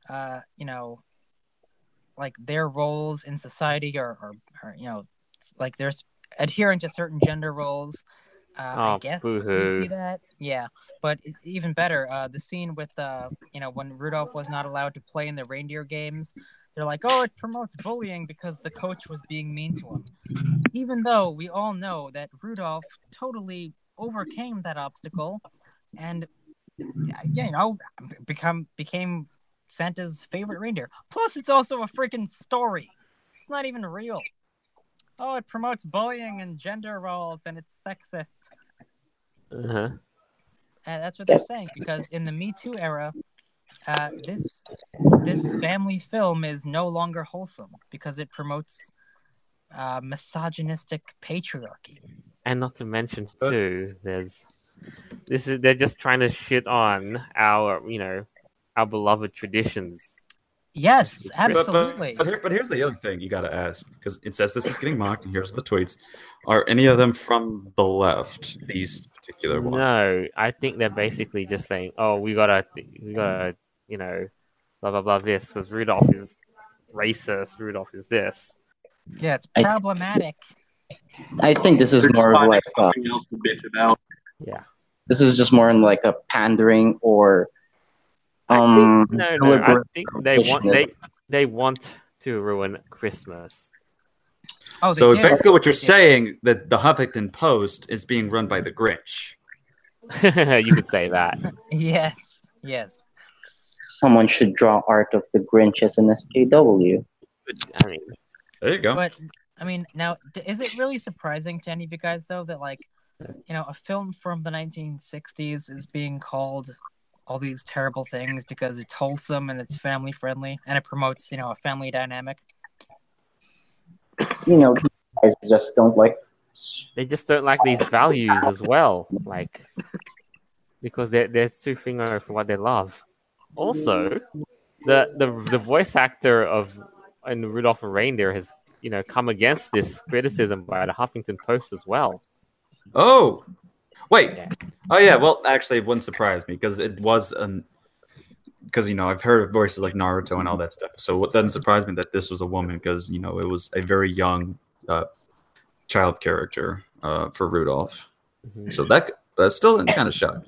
their roles in society are they're adhering to certain gender roles. I guess boo-hoo. you see that, yeah. But even better, the scene with when Rudolph was not allowed to play in the reindeer games. They're like, oh, it promotes bullying because the coach was being mean to him. Even though we all know that Rudolph totally overcame that obstacle and became Santa's favorite reindeer. Plus, it's also a freaking story. It's not even real. Oh, it promotes bullying and gender roles, and it's sexist. Uh-huh. And that's what they're saying, because in the Me Too era, this family film is no longer wholesome because it promotes misogynistic patriarchy. And not to mention too, they're just trying to shit on our beloved traditions. Yes, absolutely. But here's the other thing you got to ask, because it says this is getting mocked, and here's the tweets. Are any of them from the left? These particular ones? No, I think they're basically just saying, "Oh, we gotta, blah blah blah." This because Rudolph is racist. Rudolph is this. Yeah, it's problematic. I think this is more of like something else to bitch about. Yeah, this is just more in like a pandering or. I think they want to ruin Christmas. Oh, so do. Basically, what you're saying that the Huffington Post is being run by the Grinch. You could say that. Yes. Someone should draw art of the Grinch as an SJW. I mean, there you go. But I mean, now, is it really surprising to any of you guys though that a film from the 1960s is being called all these terrible things because it's wholesome and it's family friendly and it promotes, a family dynamic? Guys just don't like. They just don't like these values as well, because they're too finger for what they love. Also, the voice actor in Rudolph the Reindeer has come against this criticism by the Huffington Post as well. Oh, wait. Yeah. Oh, yeah. Well, actually, it wouldn't surprise me because it was because I've heard of voices like Naruto and all that stuff. So it doesn't surprise me that this was a woman because it was a very young child character for Rudolph. Mm-hmm. So that's still kind of shocked.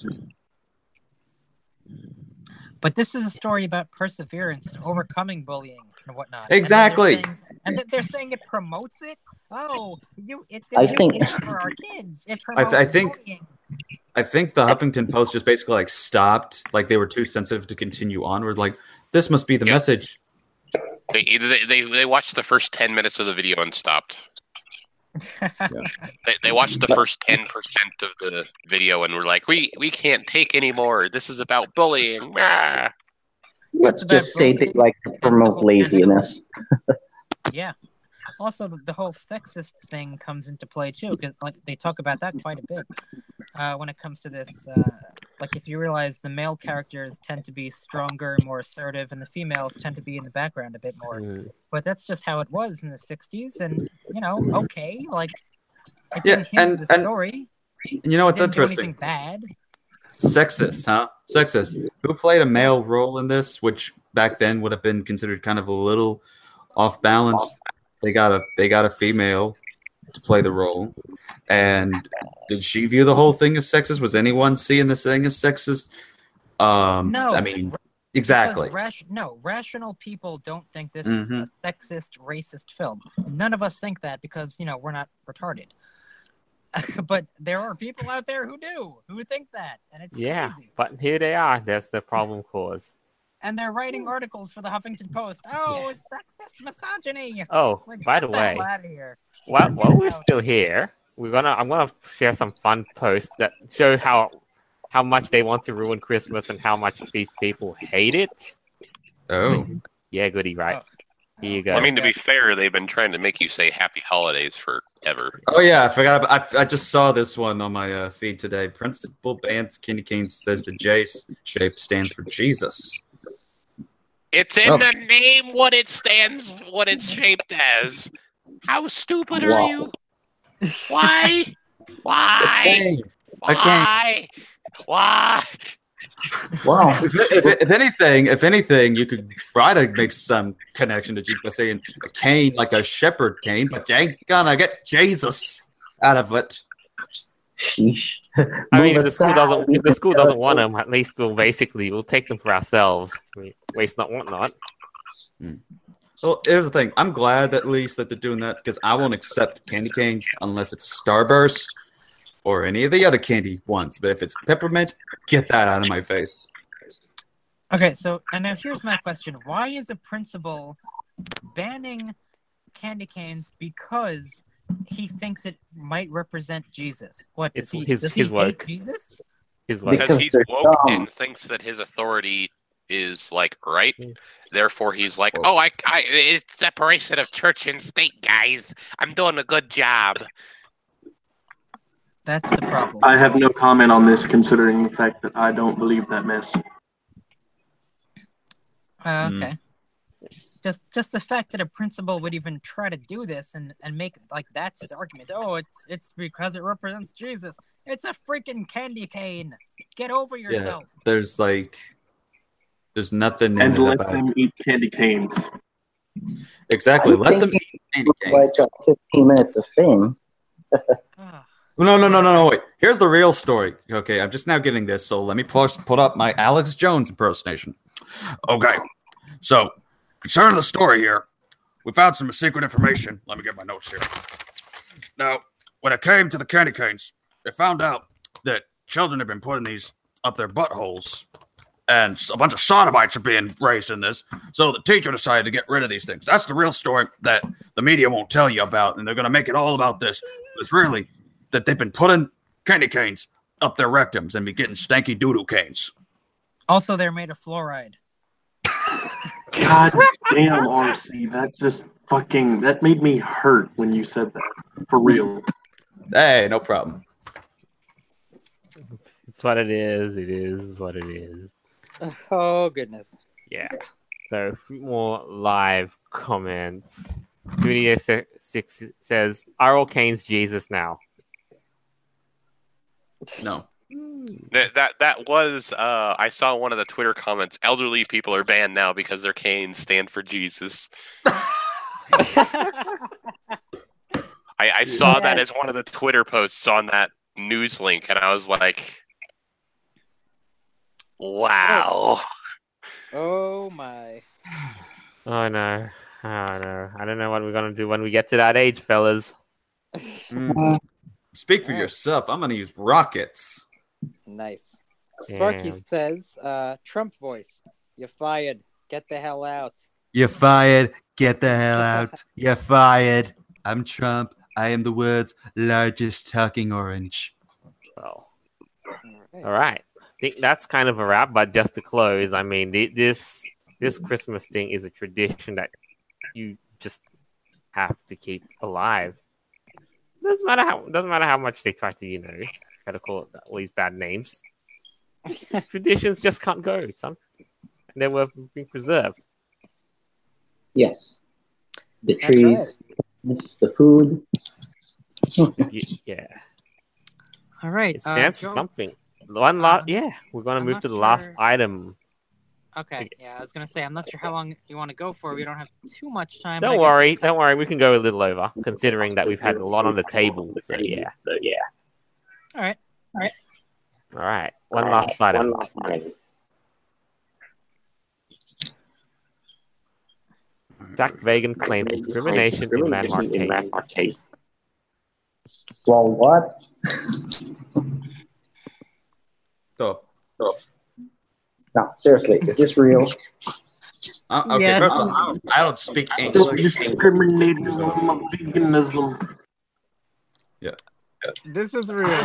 But this is a story about perseverance and overcoming bullying and whatnot. Exactly. And they're saying it promotes it. Oh, I think for our kids. It promotes bullying. I think the Huffington Post just basically stopped. They were too sensitive to continue onward. This must be the message. They watched the first 10 minutes of the video and stopped. They watched the first 10% of the video and were like, we can't take anymore. This is about bullying. Ah. Let's just say they like to promote laziness. Yeah. Also, the whole sexist thing comes into play too, because they talk about that quite a bit when it comes to this. If you realize the male characters tend to be stronger, more assertive, and the females tend to be in the background a bit more. But that's just how it was in the 60s, and okay, it didn't hinder the story. It's interesting. Bad. Sexist, huh? Sexist. Who played a male role in this, which back then would have been considered kind of a little off balance? They got a female to play the role, and did she view the whole thing as sexist? Was anyone seeing this thing as sexist? No, I mean, exactly. Rational people don't think this is a sexist, racist film. None of us think that because we're not retarded. But there are people out there who think that, and it's crazy. But here they are. That's the problem cause. And they're writing articles for the Huffington Post. Oh, it's sexist misogyny. Oh, by the way, while we're still here, I'm gonna share some fun posts that show how much they want to ruin Christmas and how much these people hate it. Oh, yeah, goody, right? Here you go. I mean, to be fair, they've been trying to make you say Happy Holidays forever. Oh yeah, I forgot. I just saw this one on my feed today. Principal Bance Candy Canes says the J shape stands for Jesus. It's in the name what it's shaped as. How stupid are you? Why? Why? Why? Why? Wow. If anything, you could try to make some connection to Jesus by saying a cane, like a shepherd cane, but you ain't gonna get Jesus out of it. Sheesh. I mean, if the school doesn't want them, at least we'll take them for ourselves. I mean, waste not, want not. Well, here's the thing. I'm glad at least that they're doing that because I won't accept candy canes unless it's Starburst or any of the other candy ones. But if it's peppermint, get that out of my face. Okay, so and now here's my question: why is a principal banning candy canes because he thinks it might represent Jesus? What It's does he? his Does he work. hate Jesus? His work. Because Because he's they're woke dumb. and thinks that his authority is like right. Mm. Therefore, he's like, "Oh, it's separation of church and state, guys. I'm doing a good job." That's the problem. I have no comment on this, considering the fact that I don't believe that mess. Okay. Just the fact that a principal would even try to do this and make like that's his argument. Oh, it's because it represents Jesus. It's a freaking candy cane. Get over yourself. There's nothing in And it let about them eat candy canes. exactly. I Let them think eat candy canes. Like 15 minutes of fame. Ah, No, wait. Here's the real story. Okay, I'm just now getting this, so let me first put up my Alex Jones impersonation. Okay, so concerning the story here, we found some secret information. Let me get my notes here. Now, when it came to the candy canes, they found out that children have been putting these up their buttholes, and a bunch of sodomites are being raised in this. So the teacher decided to get rid of these things. That's the real story that the media won't tell you about, and they're going to make it all about this. It's really that they've been putting candy canes up their rectums and be getting stanky doo-doo canes. also, they're made of fluoride. God damn, RC, that made me hurt when you said that. For real. Hey, no problem. It's what it is. It is what it is. Oh goodness. Yeah. So more live comments. Studio 6 says, "Are all canes Jesus now?" No. That was I saw one of the Twitter comments. Elderly people are banned now because their canes stand for Jesus. I saw that as one of the Twitter posts on that news link, and I was like, "Wow." Oh my. Oh no. Oh no. I don't know what we're gonna do when we get to that age, fellas. Speak for yourself. I'm going to use rockets. Nice. Sparky Damn. says, Trump voice, you're fired. Get the hell out. You're fired. Get the hell out. You're fired. I'm Trump. I am the world's largest talking orange. Well, all right. I think that's kind of a wrap. But just to close, I mean, this Christmas thing is a tradition that you just have to keep alive. Doesn't matter how much they try to, try to call it all these bad names. Traditions just can't go. They were being preserved. Yes. The That's trees, the food. Yeah, All right. it stands for Joe- something. One last, we're gonna I'm move not to the last sure. item. Okay. Yeah, I was gonna say I'm not sure how long you want to go for. We don't have too much time. Don't worry, we can go a little over, considering that we've had a lot on the table. So yeah. All right. All right. One last item. Zach Vagan claims discrimination in landmark case. Well, what? So, No, seriously, is this real? okay, Yes. first of all, I don't speak English. Discriminating on my veganism. This is real.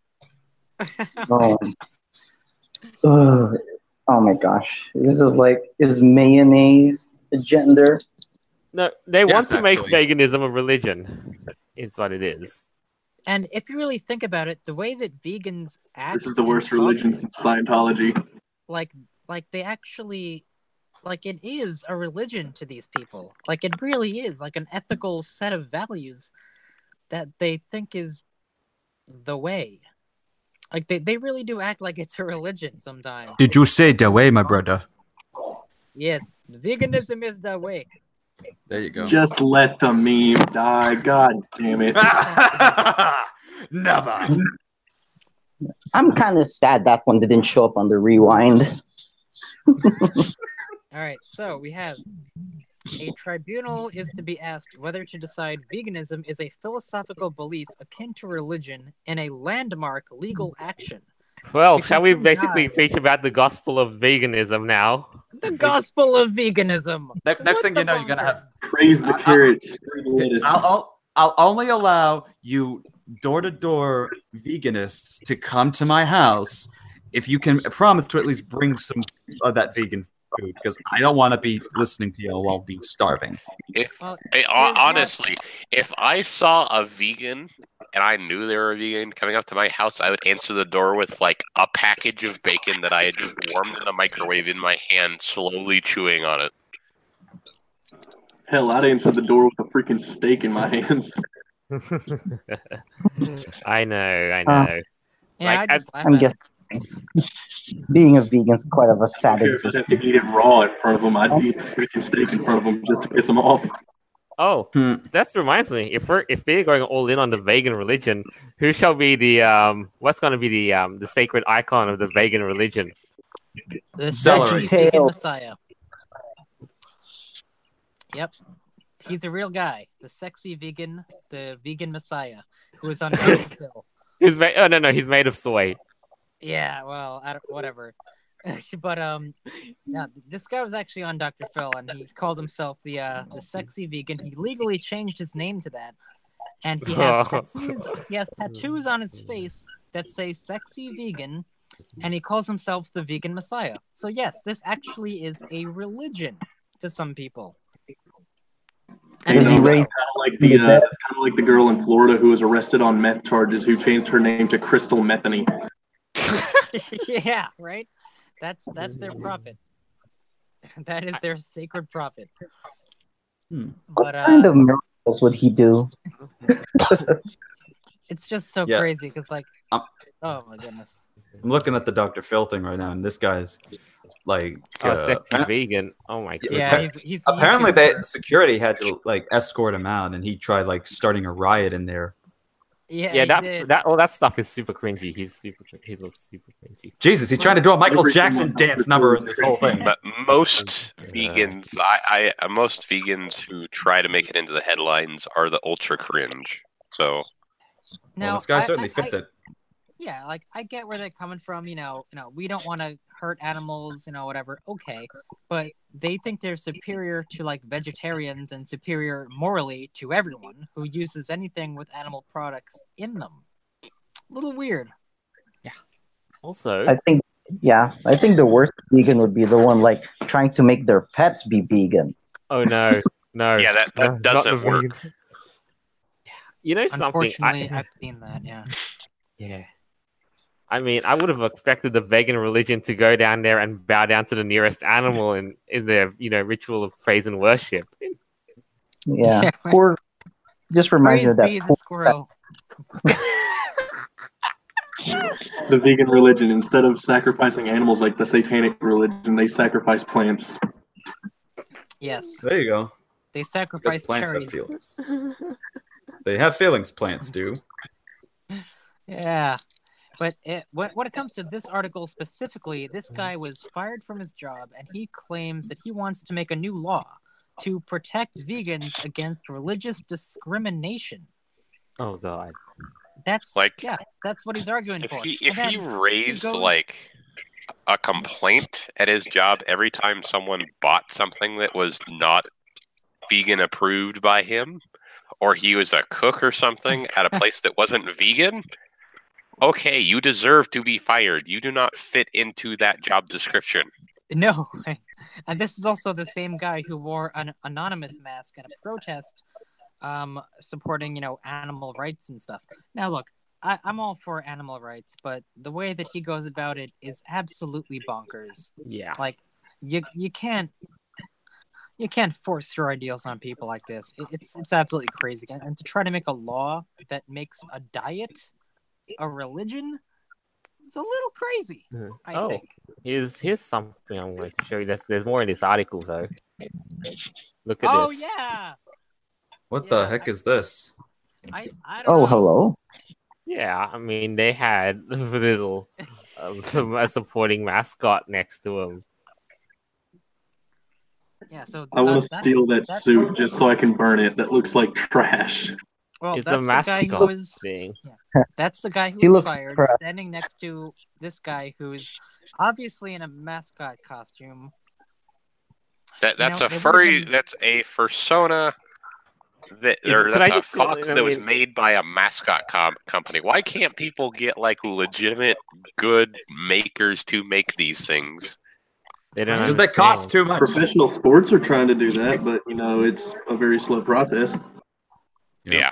Oh my gosh. This is mayonnaise a gender? No, they want to make actually. veganism a religion. It's what it is. And if you really think about it, the way that vegans act, This is the and worst talk, religion since Scientology. like they actually, like it is a religion to these people. Like it really is, like an ethical set of values that they think is the way. Like they really do act like it's a religion sometimes. Did you say the way, my brother? Yes, veganism is the way. There you go. Just let the meme die. God damn it. Never. I'm kind of sad that one didn't show up on the rewind. All right, so we have A tribunal is to be asked whether to decide veganism is a philosophical belief akin to religion in a landmark legal action. Well, Because shall we some basically guy- preach about the gospel of veganism now? The gospel of veganism. Next What thing the you know, you're gonna have. bonkers? Praise the carrots, screw the lettuce. I'll only allow you door-to-door veganists to come to my house if you can promise to at least bring some of that vegan food, because I don't want to be listening to you while be starving. Well, Honestly, if I saw a vegan and I knew they were a vegan coming up to my house, I would answer the door with like a package of bacon that I had just warmed in a microwave in my hand, slowly chewing on it. Hell, I'd answer the door with a freaking steak in my hands. I know. yeah, like, I just laugh I'm at just it. being a vegan is quite of a I sad don't care if I have existence. to eat it raw in front of them. I'd eat the freaking steak in front of them just to piss them off. Oh, Hmm. that reminds me. If we're going all in on the vegan religion, who shall be the what's going to be the sacred icon of the vegan religion? The Celery. sexy vegan Tail. messiah. Yep. He's a real guy. The sexy vegan, the vegan messiah, who is on Dr. Phil. He's he's made of soy. Yeah, well, whatever. But yeah, this guy was actually on Dr. Phil, and he called himself the sexy vegan. He legally changed his name to that, and he has tattoos. He has tattoos on his face that say "sexy vegan," and he calls himself the vegan messiah. So yes, this actually is a religion to some people. And Is he then- raised? It's kind of like the girl in Florida who was arrested on meth charges, who changed her name to Crystal Methany. Yeah, right. That's their prophet. That is their sacred prophet. Hmm. But What kind of miracles would he do? it's just so Yeah. crazy because, like, Um, oh my goodness. I'm looking at the Dr. Phil thing right now, and this guy's like, Sexy vegan. Oh my god. Yeah, he's apparently YouTuber. security had to like escort him out, and he tried like starting a riot in there. Yeah, Yeah, he did. that stuff is super cringy. He looks super cringy. Jesus, he's trying to do a Michael Every Jackson single dance Dr. number Phil in is this whole thing. But most vegans, most vegans who try to make it into the headlines are the ultra cringe. So Now, Well, this guy I- certainly I- fits it. Yeah, like I get where they're coming from. You know, we don't want to hurt animals. Whatever. Okay, but they think they're superior to like vegetarians and superior morally to everyone who uses anything with animal products in them. A little weird. Also, I think the worst vegan would be the one like trying to make their pets be vegan. oh no, yeah, that not doesn't the work. vegan. You know something? Unfortunately, I've seen that. Yeah. Yeah. I mean, I would have expected the vegan religion to go down there and bow down to the nearest animal in their, ritual of praise and worship. Yeah, Yeah. poor. Just reminds me Praise of that. be the squirrel. The vegan religion, instead of sacrificing animals like the satanic religion, they sacrifice plants. Yes, There you go. they Because sacrifice plants have cherries. feelings. They have feelings. Plants do. Yeah. But when it comes to this article specifically, this guy was fired from his job, and he claims that he wants to make a new law to protect vegans against religious discrimination. Oh god. That's Like, that's what he's arguing If for. he And then raised goes- like a complaint at his job every time someone bought something that was not vegan approved by him, or he was a cook or something at a place that wasn't vegan, okay, you deserve to be fired. You do not fit into that job description. No, and this is also the same guy who wore an anonymous mask at a protest, supporting animal rights and stuff. Now, look, I'm all for animal rights, but the way that he goes about it is absolutely bonkers. Yeah. Like, you can't force your ideals on people like this. It's absolutely crazy, and to try to make a law that makes a diet a religion, it's a little crazy. I think. Here's something I'm going to show you. There's more in this article though. Look at Oh this. yeah. What Yeah, the heck is this? I don't Oh, know. hello. Yeah, I mean they had a little a supporting mascot next to him. Yeah, so I want to that's- steal that that's- suit just so I can burn it. That looks like trash. Well, It's a that's the guy who mascot was. thing. That's the guy who He was looks fired, crap. standing next to this guy who's obviously in a mascot costume. That's know, a they would've furry. been- That's a persona. Could I That's a just go- fox I that was mean- made by a mascot company. Why can't people get like legitimate good makers to make these things? They don't Because they cost understand. too much. Professional sports are trying to do that, but it's a very slow process. Yeah.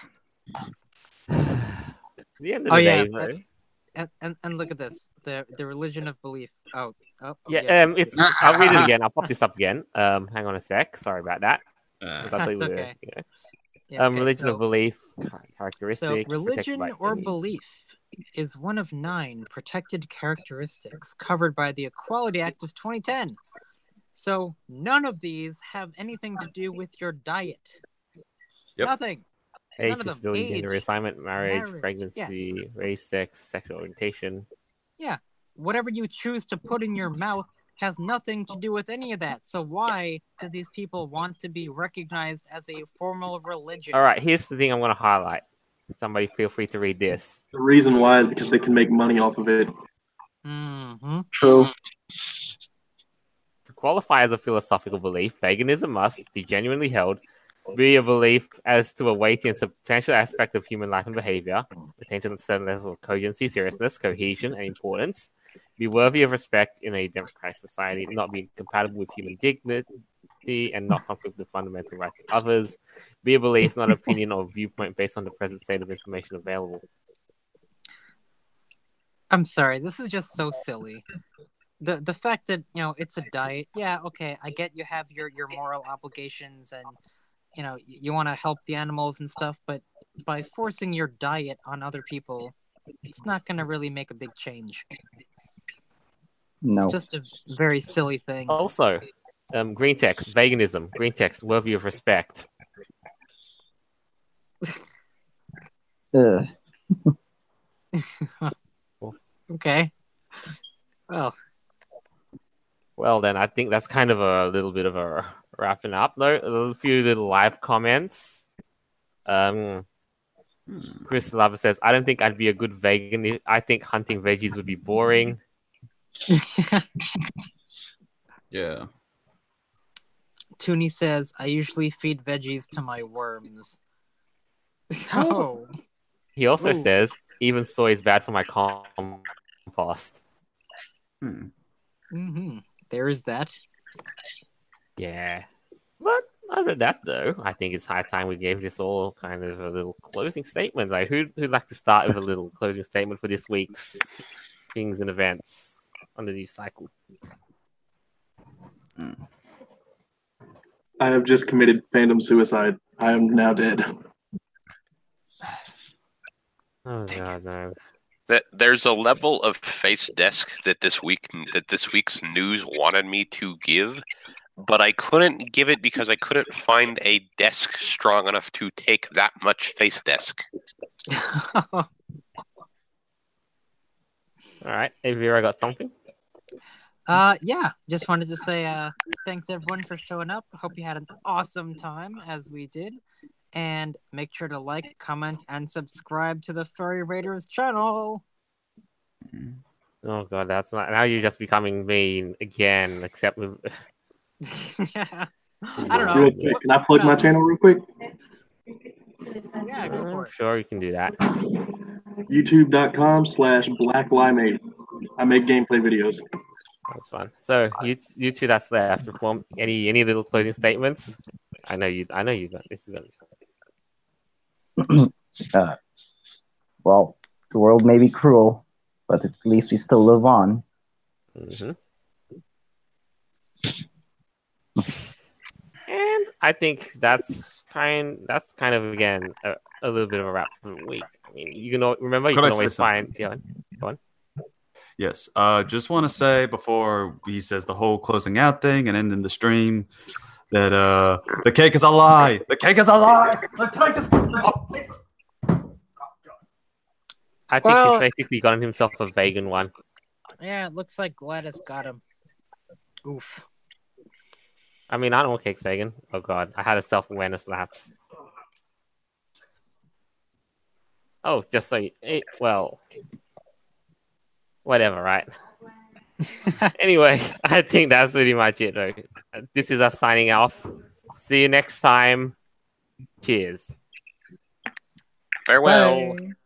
At the end of Oh the yeah, day, though, and look at this. The religion of belief. Oh, yeah, it's. I'll read it again. I'll pop this up again. Hang on a sec. Sorry about that. I thought That's they were, okay. you know. Yeah, okay, Religion so- of belief, So, characteristics. protected religion by or any- belief is one of 9 protected characteristics covered by the Equality Act of 2010. So, none of these have anything to do with your diet. Yep. Nothing. Age, none of them. disability, gender Age, assignment, marriage, marriage, pregnancy, race, sex, sexual orientation. Whatever you choose to put in your mouth has nothing to do with any of that. So, why do these people want to be recognized as a formal religion? All right, here's the thing I'm going to highlight. Somebody feel free to read this. The reason why is because they can make money off of it. Mm-hmm. True. To qualify as a philosophical belief, paganism must be genuinely held, be a belief as to a weighty and substantial aspect of human life and behavior, attain to a certain level of cogency, seriousness, cohesion, and importance, be worthy of respect in a democratic society, not be compatible with human dignity, and not conflict with fundamental rights of others, be a belief, not opinion or viewpoint based on the present state of information available. I'm sorry, this is just so silly. The fact that it's a diet, yeah, okay, I get you have your moral obligations and you want to help the animals and stuff, but by forcing your diet on other people, it's not going to really make a big change. No. It's just a very silly thing. Also, green text, veganism, green text, worthy of respect. Ugh. Okay. Well, then I think that's kind of a little bit of a wrapping up, though. A few little live comments. Chris Lava says, "I don't think I'd be a good vegan. I think hunting veggies would be boring." Yeah. Toonie says, I usually feed veggies to my worms. Oh. He also Ooh. says, "Even soy is bad for my compost." Mm-hmm. There is that. Yeah. But other than that, though, I think it's high time we gave this all kind of a little closing statement. Like, who'd like to start with a little closing statement for this week's things and events on the news cycle? I have just committed fandom suicide. I am now dead. Oh, God, no. There's a level of face desk that this week's news wanted me to give, but I couldn't give it because I couldn't find a desk strong enough to take that much face desk. All right. Avira got something? Yeah, just wanted to say thanks everyone for showing up. Hope you had an awesome time as we did. And make sure to like, comment, and subscribe to the Furry Raiders channel. Oh, God, that's not... Now you're just becoming mean again, except with... I don't know. Real quick, can I plug my channel real quick? Yeah, go for it. Sure, you can do that. YouTube.com/BlackLimeade. I make gameplay videos. That's fun. So you two that's left. Perform any little closing statements? I know you got this is gonna be fun. Well, the world may be cruel, but at least we still live on. Mm-hmm. And I think that's kind of again a little bit of a wrap for the week. I mean, you can always find. Yeah, go on. Yes. Just want to say before he says the whole closing out thing and ending the stream that the cake is a lie. The cake is a lie. The cake is. I think he's basically gotten himself a vegan one. Yeah, it looks like Gladys got him. Oof. I mean, I don't want cakes vegan. Oh god, I had a self-awareness lapse. Oh, just so well, whatever, right? Anyway, I think that's pretty much it, though. This is us signing off. See you next time. Cheers. Farewell. Bye.